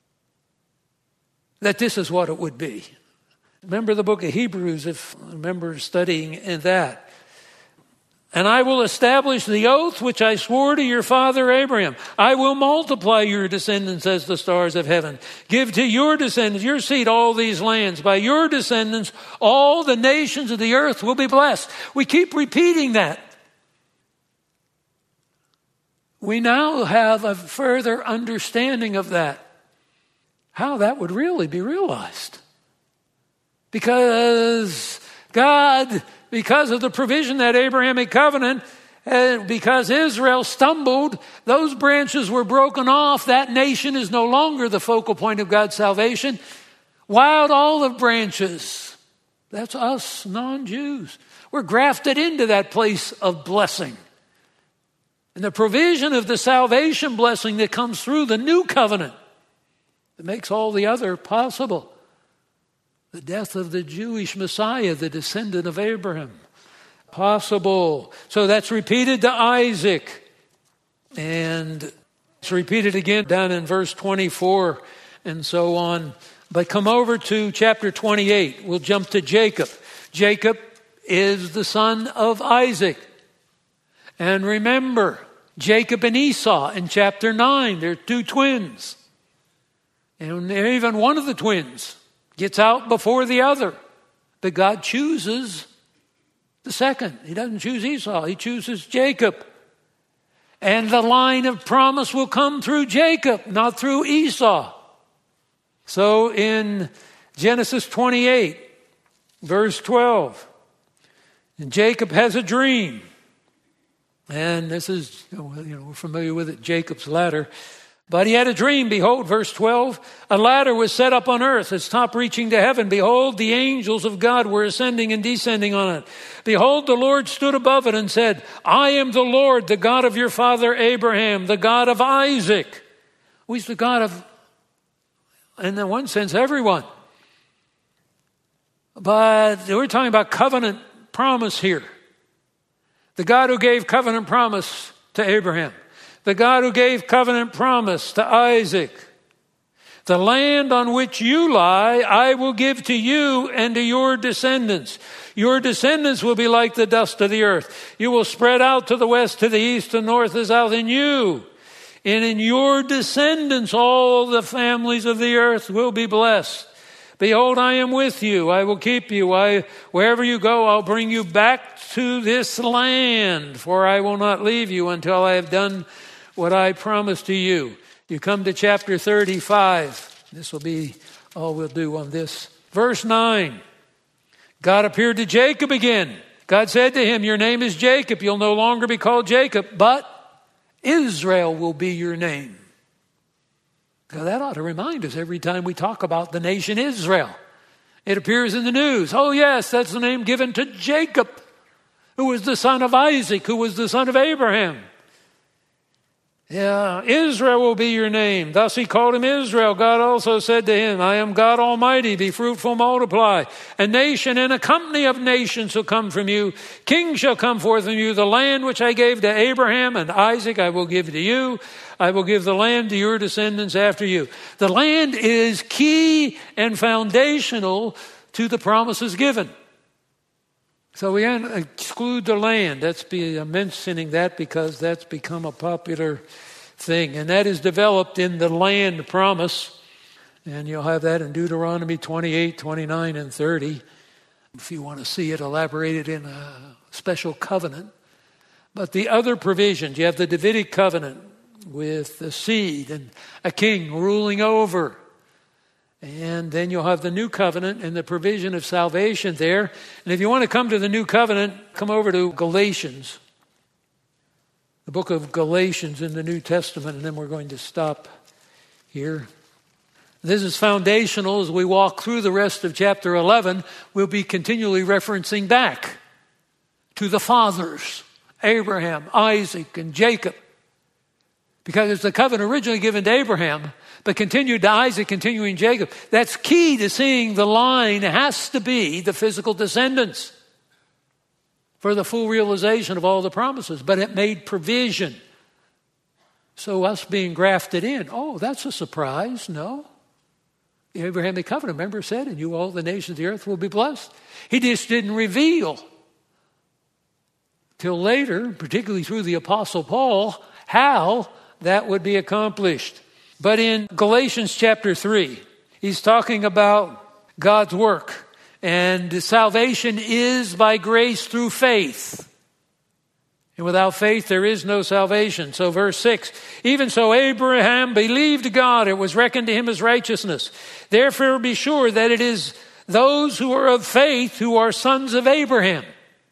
that this is what it would be. Remember the book of Hebrews, if I remember studying in that. And I will establish the oath which I swore to your father Abraham. I will multiply your descendants as the stars of heaven. Give to your descendants, your seed, all these lands. By your descendants, all the nations of the earth will be blessed. We keep repeating that. We now have a further understanding of that, how that would really be realized. Because God, because of the provision, that Abrahamic covenant, and because Israel stumbled, those branches were broken off. That nation is no longer the focal point of God's salvation. Wild olive branches, that's us non-Jews. We're grafted into that place of blessing. And the provision of the salvation blessing that comes through the new covenant that makes all the other possible. The death of the Jewish Messiah, the descendant of Abraham. Possible. So that's repeated to Isaac. And it's repeated again down in verse twenty-four and so on. But come over to chapter twenty-eight. We'll jump to Jacob. Jacob is the son of Isaac. And remember, Jacob and Esau in chapter nine, they're two twins. And even one of the twins gets out before the other. But God chooses the second. He doesn't choose Esau. He chooses Jacob. And the line of promise will come through Jacob, not through Esau. So in Genesis twenty-eight, verse twelve, and Jacob has a dream. And this is, you know, we're familiar with it, Jacob's ladder. But he had a dream. Behold, verse twelve, a ladder was set up on earth, its top reaching to heaven. Behold, the angels of God were ascending and descending on it. Behold, the Lord stood above it and said, I am the Lord, the God of your father Abraham, the God of Isaac. Well, he's the God of, in one sense, everyone. But we're talking about covenant promise here. The God who gave covenant promise to Abraham. The God who gave covenant promise to Isaac. The land on which you lie, I will give to you and to your descendants. Your descendants will be like the dust of the earth. You will spread out to the west, to the east, to the north, to the south. In you and in your descendants, all the families of the earth will be blessed. Behold, I am with you. I will keep you. I, wherever you go, I'll bring you back to this land, for I will not leave you until I have done what I promised to you. You come to chapter thirty-five. This will be all we'll do on this. Verse nine. God appeared to Jacob again. God said to him, your name is Jacob. You'll no longer be called Jacob, but Israel will be your name. Now that ought to remind us every time we talk about the nation Israel. It appears in the news. Oh yes, that's the name given to Jacob, who was the son of Isaac, who was the son of Abraham. Yeah, Israel will be your name. Thus he called him Israel. God also said to him, I am God Almighty. Be fruitful, multiply. A nation and a company of nations shall come from you. Kings shall come forth from you. The land which I gave to Abraham and Isaac I will give to you. I will give the land to your descendants after you. The land is key and foundational to the promises given. So we exclude the land. That's be, I'm mentioning that because that's become a popular thing. And that is developed in the land promise. And you'll have that in Deuteronomy twenty-eight, twenty-nine, and thirty. If you want to see it elaborated in a special covenant. But the other provisions, you have the Davidic covenant with the seed and a king ruling over. And then you'll have the new covenant and the provision of salvation there. And if you want to come to the new covenant, come over to Galatians. The book of Galatians in the New Testament, and then we're going to stop here. This is foundational. As we walk through the rest of chapter eleven, we'll be continually referencing back to the fathers, Abraham, Isaac, and Jacob. Because it's the covenant originally given to Abraham, but continued to Isaac, continuing Jacob. That's key to seeing the line has to be the physical descendants for the full realization of all the promises. But it made provision. So us being grafted in, oh, that's a surprise. No. The Abrahamic covenant, remember, said, and you all the nations of the earth will be blessed. He just didn't reveal till later, particularly through the Apostle Paul, how that would be accomplished. But in Galatians chapter three, he's talking about God's work. And salvation is by grace through faith. And without faith, there is no salvation. So verse six, even so Abraham believed God, it was reckoned to him as righteousness. Therefore be sure that it is those who are of faith who are sons of Abraham.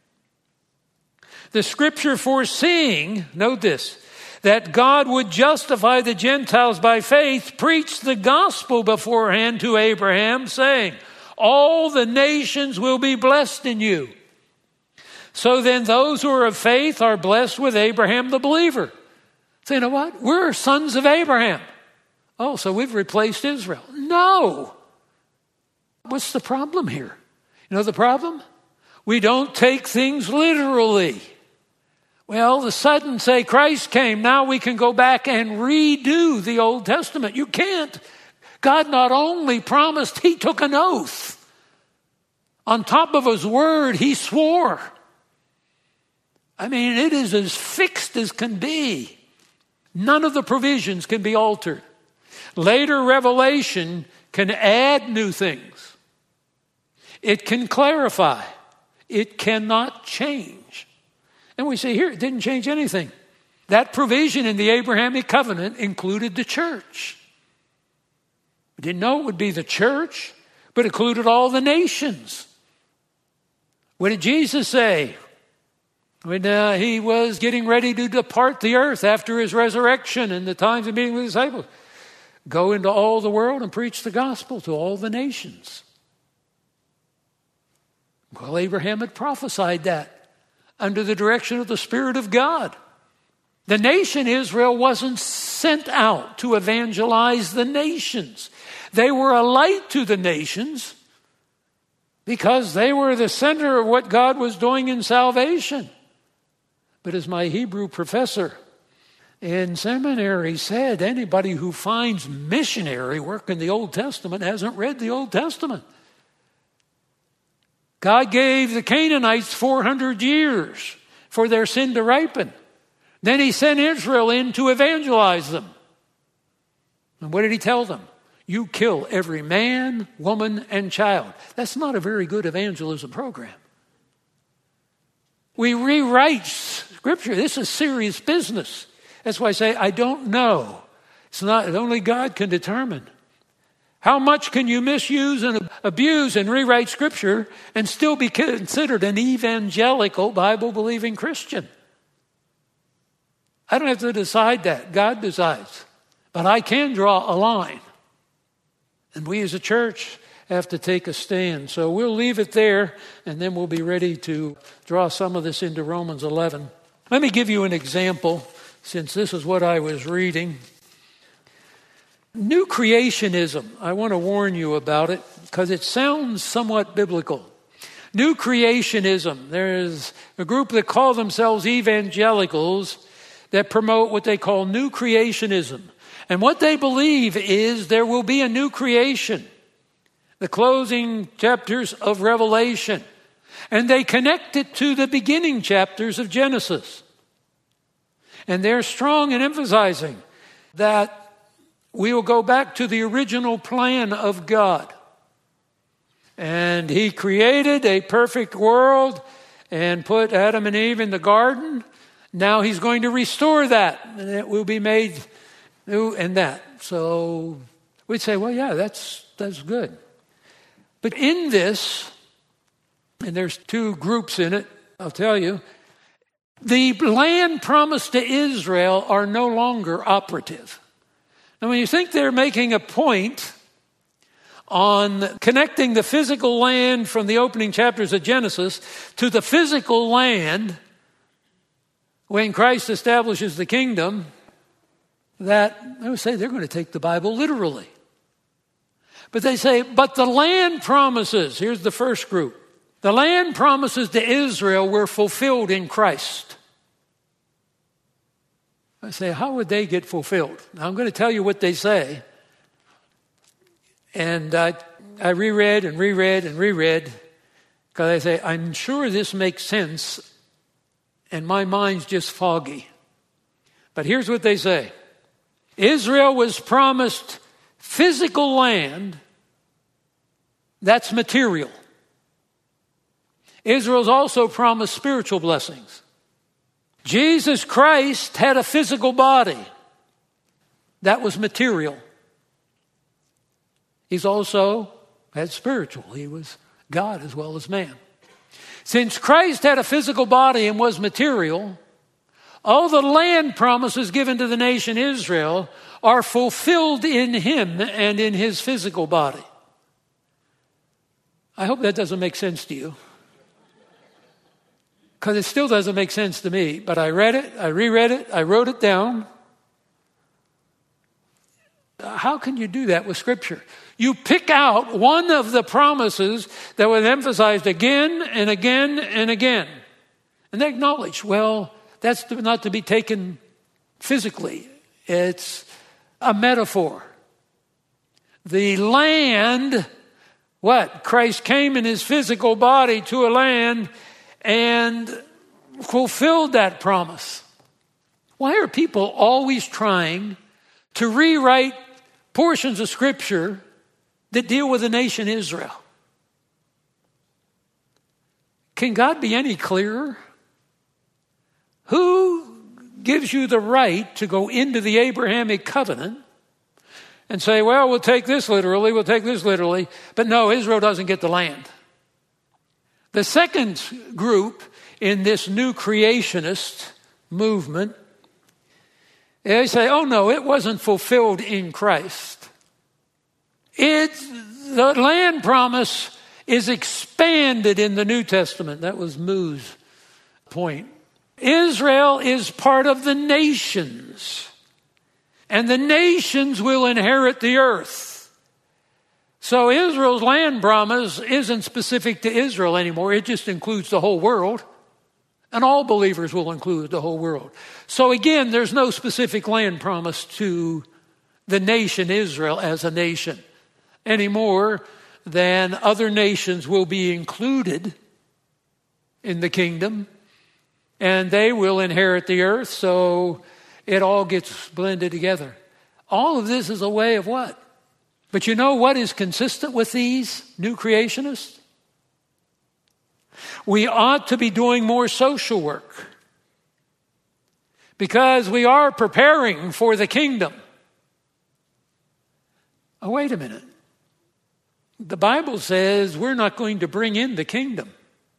The scripture foreseeing, note this, that God would justify the Gentiles by faith, preached the gospel beforehand to Abraham, saying, all the nations will be blessed in you. So then those who are of faith are blessed with Abraham the believer. So you know what? We're sons of Abraham. Oh, so we've replaced Israel. No. What's the problem here? You know the problem? We don't take things literally. Well, the sudden say Christ came, now we can go back and redo the Old Testament. You can't. God not only promised, he took an oath. On top of his word, he swore. I mean, it is as fixed as can be. None of the provisions can be altered. Later revelation can add new things. It can clarify. It cannot change. And we say here, it didn't change anything. That provision in the Abrahamic covenant included the church. We didn't know it would be the church, but it included all the nations. What did Jesus say when uh, he was getting ready to depart the earth after his resurrection and the times of meeting with the disciples? Go into all the world and preach the gospel to all the nations. Well, Abraham had prophesied that under the direction of the Spirit of God. The nation Israel wasn't sent out to evangelize the nations. They were a light to the nations because they were the center of what God was doing in salvation. But as my Hebrew professor in seminary said, anybody who finds missionary work in the Old Testament hasn't read the Old Testament. God gave the Canaanites four hundred years for their sin to ripen. Then he sent Israel in to evangelize them. And what did he tell them? You kill every man, woman, and child. That's not a very good evangelism program. We rewrite Scripture. This is serious business. That's why I say, I don't know. It's not, only God can determine. How much can you misuse and abuse and rewrite Scripture and still be considered an evangelical, Bible-believing Christian? I don't have to decide that. God decides. But I can draw a line. And we as a church have to take a stand. So we'll leave it there, and then we'll be ready to draw some of this into Romans eleven. Let me give you an example, since this is what I was reading. New creationism. I want to warn you about it because it sounds somewhat biblical. New creationism. There's a group that call themselves evangelicals that promote what they call new creationism. And what they believe is there will be a new creation. The closing chapters of Revelation. And they connect it to the beginning chapters of Genesis. And they're strong in emphasizing that we will go back to the original plan of God. And he created a perfect world and put Adam and Eve in the garden. Now he's going to restore that, and it will be made new and that. So we'd say, well, yeah, that's that's good. But in this, and there's two groups in it, I'll tell you, the land promised to Israel are no longer operative. Now, when you think they're making a point on connecting the physical land from the opening chapters of Genesis to the physical land when Christ establishes the kingdom, that I would say they're going to take the Bible literally. But they say, but the land promises, here's the first group, the land promises to Israel were fulfilled in Christ. I say, how would they get fulfilled? Now, I'm going to tell you what they say. And I, I reread and reread and reread because I say, I'm sure this makes sense, and my mind's just foggy. But here's what they say. Israel was promised physical land that's material. Israel's also promised spiritual blessings. Jesus Christ had a physical body that was material. He's also had spiritual. He was God as well as man. Since Christ had a physical body and was material, all the land promises given to the nation Israel are fulfilled in him and in his physical body. I hope that doesn't make sense to you, because it still doesn't make sense to me. But I read it, I reread it, I wrote it down. How can you do that with Scripture? You pick out one of the promises that was emphasized again and again and again. And they acknowledge, well, that's not to be taken physically. It's a metaphor. The land, what? Christ came in his physical body to a land and fulfilled that promise. Why are people always trying to rewrite portions of Scripture that deal with the nation Israel? Can God be any clearer? Who gives you the right to go into the Abrahamic covenant and say, well, we'll take this literally, we'll take this literally, but no, Israel doesn't get the land? The second group in this new creationist movement, they say, oh no, it wasn't fulfilled in Christ. It's, the land promise is expanded in the New Testament. That was Moo's point. Israel is part of the nations, and the nations will inherit the earth. So Israel's land promise isn't specific to Israel anymore. It just includes the whole world. And all believers will include the whole world. So again, there's no specific land promise to the nation Israel as a nation any more than other nations will be included in the kingdom, and they will inherit the earth, so it all gets blended together. All of this is a way of what? But you know what is consistent with these new creationists? We ought to be doing more social work because we are preparing for the kingdom. Oh, wait a minute. The Bible says we're not going to bring in the kingdom.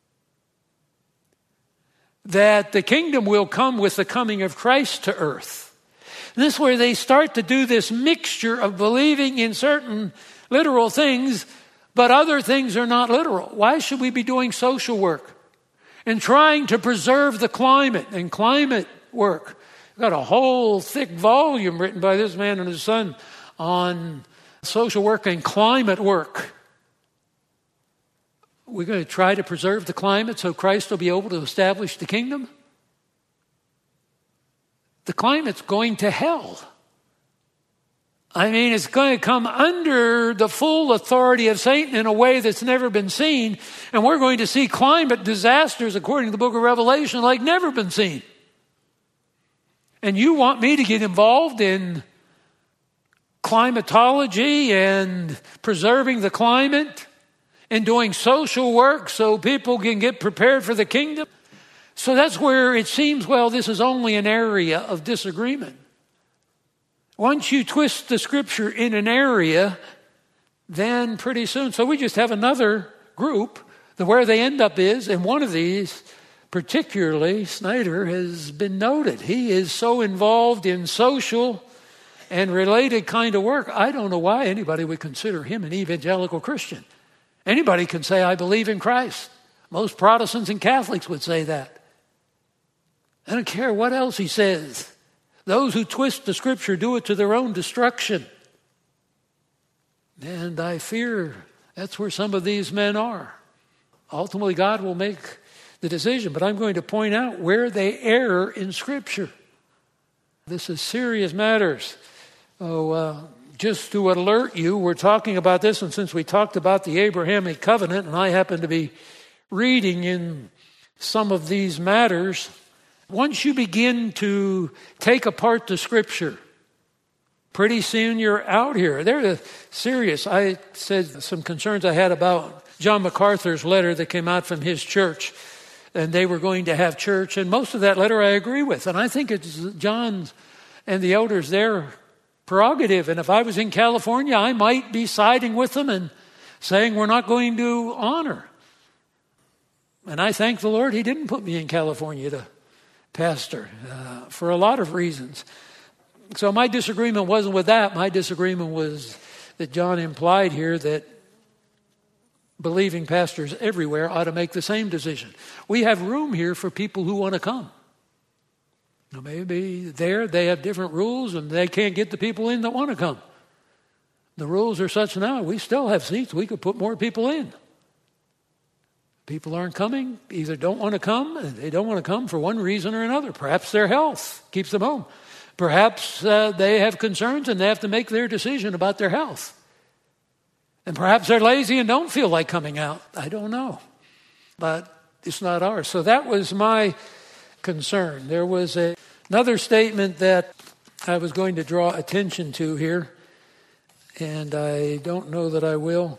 That the kingdom will come with the coming of Christ to earth. This is where they start to do this mixture of believing in certain literal things, but other things are not literal. Why should we be doing social work and trying to preserve the climate and climate work? I've got a whole thick volume written by this man and his son on social work and climate work. We're going to try to preserve the climate so Christ will be able to establish the kingdom? The climate's going to hell. I mean, it's going to come under the full authority of Satan in a way that's never been seen. And we're going to see climate disasters, according to the book of Revelation, like never been seen. And you want me to get involved in climatology and preserving the climate and doing social work so people can get prepared for the kingdom? So that's where it seems, well, this is only an area of disagreement. Once you twist the Scripture in an area, then pretty soon, so we just have another group, the where they end up is, and one of these, particularly Snyder, has been noted. He is so involved in social and related kind of work, I don't know why anybody would consider him an evangelical Christian. Anybody can say, I believe in Christ. Most Protestants and Catholics would say that. I don't care what else he says. Those who twist the Scripture do it to their own destruction. And I fear that's where some of these men are. Ultimately, God will make the decision, but I'm going to point out where they err in Scripture. This is serious matters. Oh, uh, just to alert you, we're talking about this, and since we talked about the Abrahamic covenant, and I happen to be reading in some of these matters, once you begin to take apart the Scripture, pretty soon you're out here. They're serious. I said some concerns I had about John MacArthur's letter that came out from his church, and they were going to have church, and most of that letter I agree with, and I think it's John's and the elders their prerogative, and if I was in California, I might be siding with them and saying we're not going to honor. And I thank the Lord he didn't put me in California to pastor uh, for a lot of reasons. So my disagreement wasn't with that. My disagreement was that John implied here that believing pastors everywhere ought to make the same decision. We have room here for people who want to come. Now maybe there they have different rules and they can't get the people in that want to come. The rules are such now, we still have seats. We could put more people in. People aren't coming, either don't want to come, and they don't want to come for one reason or another. Perhaps their health keeps them home. Perhaps uh, they have concerns and they have to make their decision about their health. And perhaps they're lazy and don't feel like coming out. I don't know. But it's not ours. So that was my concern. There was a, another statement that I was going to draw attention to here, and I don't know that I will.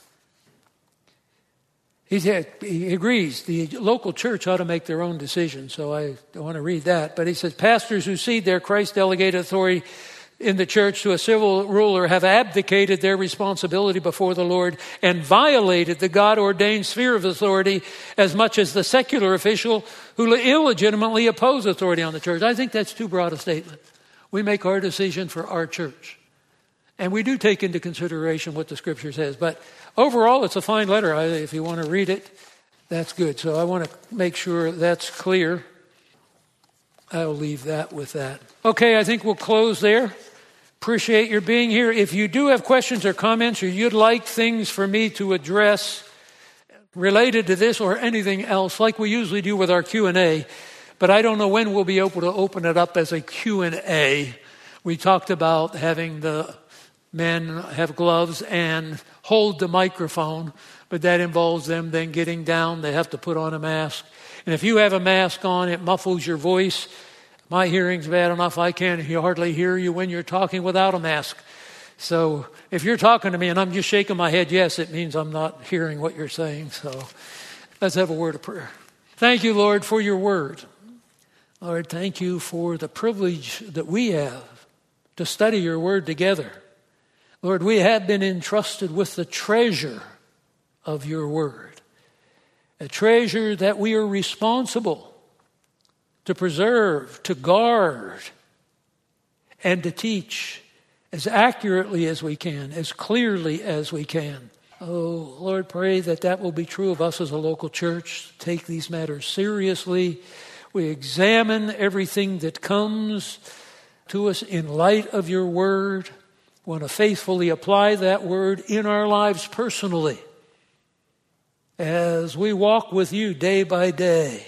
He, said, he agrees the local church ought to make their own decision, so I don't want to read that. But he says, pastors who cede their Christ-delegated authority in the church to a civil ruler have abdicated their responsibility before the Lord and violated the God-ordained sphere of authority as much as the secular official who illegitimately oppose authority on the church. I think that's too broad a statement. We make our decision for our church. And we do take into consideration what the Scripture says. But overall, it's a fine letter. I, if you want to read it, that's good. So I want to make sure that's clear. I'll leave that with that. Okay, I think we'll close there. Appreciate your being here. If you do have questions or comments, or you'd like things for me to address related to this or anything else, like we usually do with our Q and A, but I don't know when we'll be able to open it up as a Q and A. We talked about having the men have gloves and hold the microphone, but that involves them then getting down. They have to put on a mask. And if you have a mask on, it muffles your voice. My hearing's bad enough, I can't hardly hear you when you're talking without a mask. So if you're talking to me and I'm just shaking my head, yes, it means I'm not hearing what you're saying. So let's have a word of prayer. Thank you, Lord, for your word. Lord, thank you for the privilege that we have to study your word together. Lord, we have been entrusted with the treasure of your word, a treasure that we are responsible to preserve, to guard, and to teach as accurately as we can, as clearly as we can. Oh, Lord, pray that that will be true of us as a local church. Take these matters seriously. We examine everything that comes to us in light of your word. We want to faithfully apply that word in our lives personally as we walk with you day by day.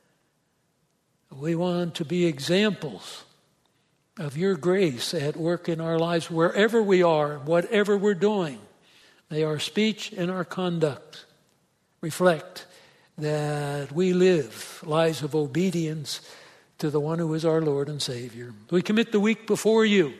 We want to be examples of your grace at work in our lives wherever we are, whatever we're doing. May our speech and our conduct reflect that we live lives of obedience to the one who is our Lord and Savior. We commit the week before you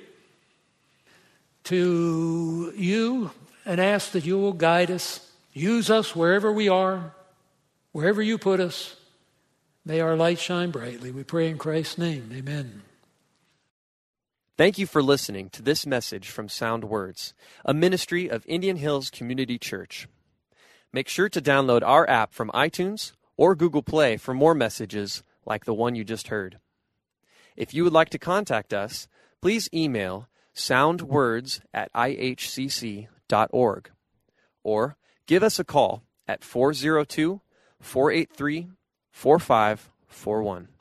to you and ask that you will guide us, use us wherever we are, wherever you put us. May our light shine brightly. We pray in Christ's name. Amen. Thank you for listening to this message from Sound Words, a ministry of Indian Hills Community Church. Make sure to download our app from iTunes or Google Play for more messages like the one you just heard. If you would like to contact us, please email soundwords at i h c c dot org or give us a call at four oh two, four eight three, four five four one.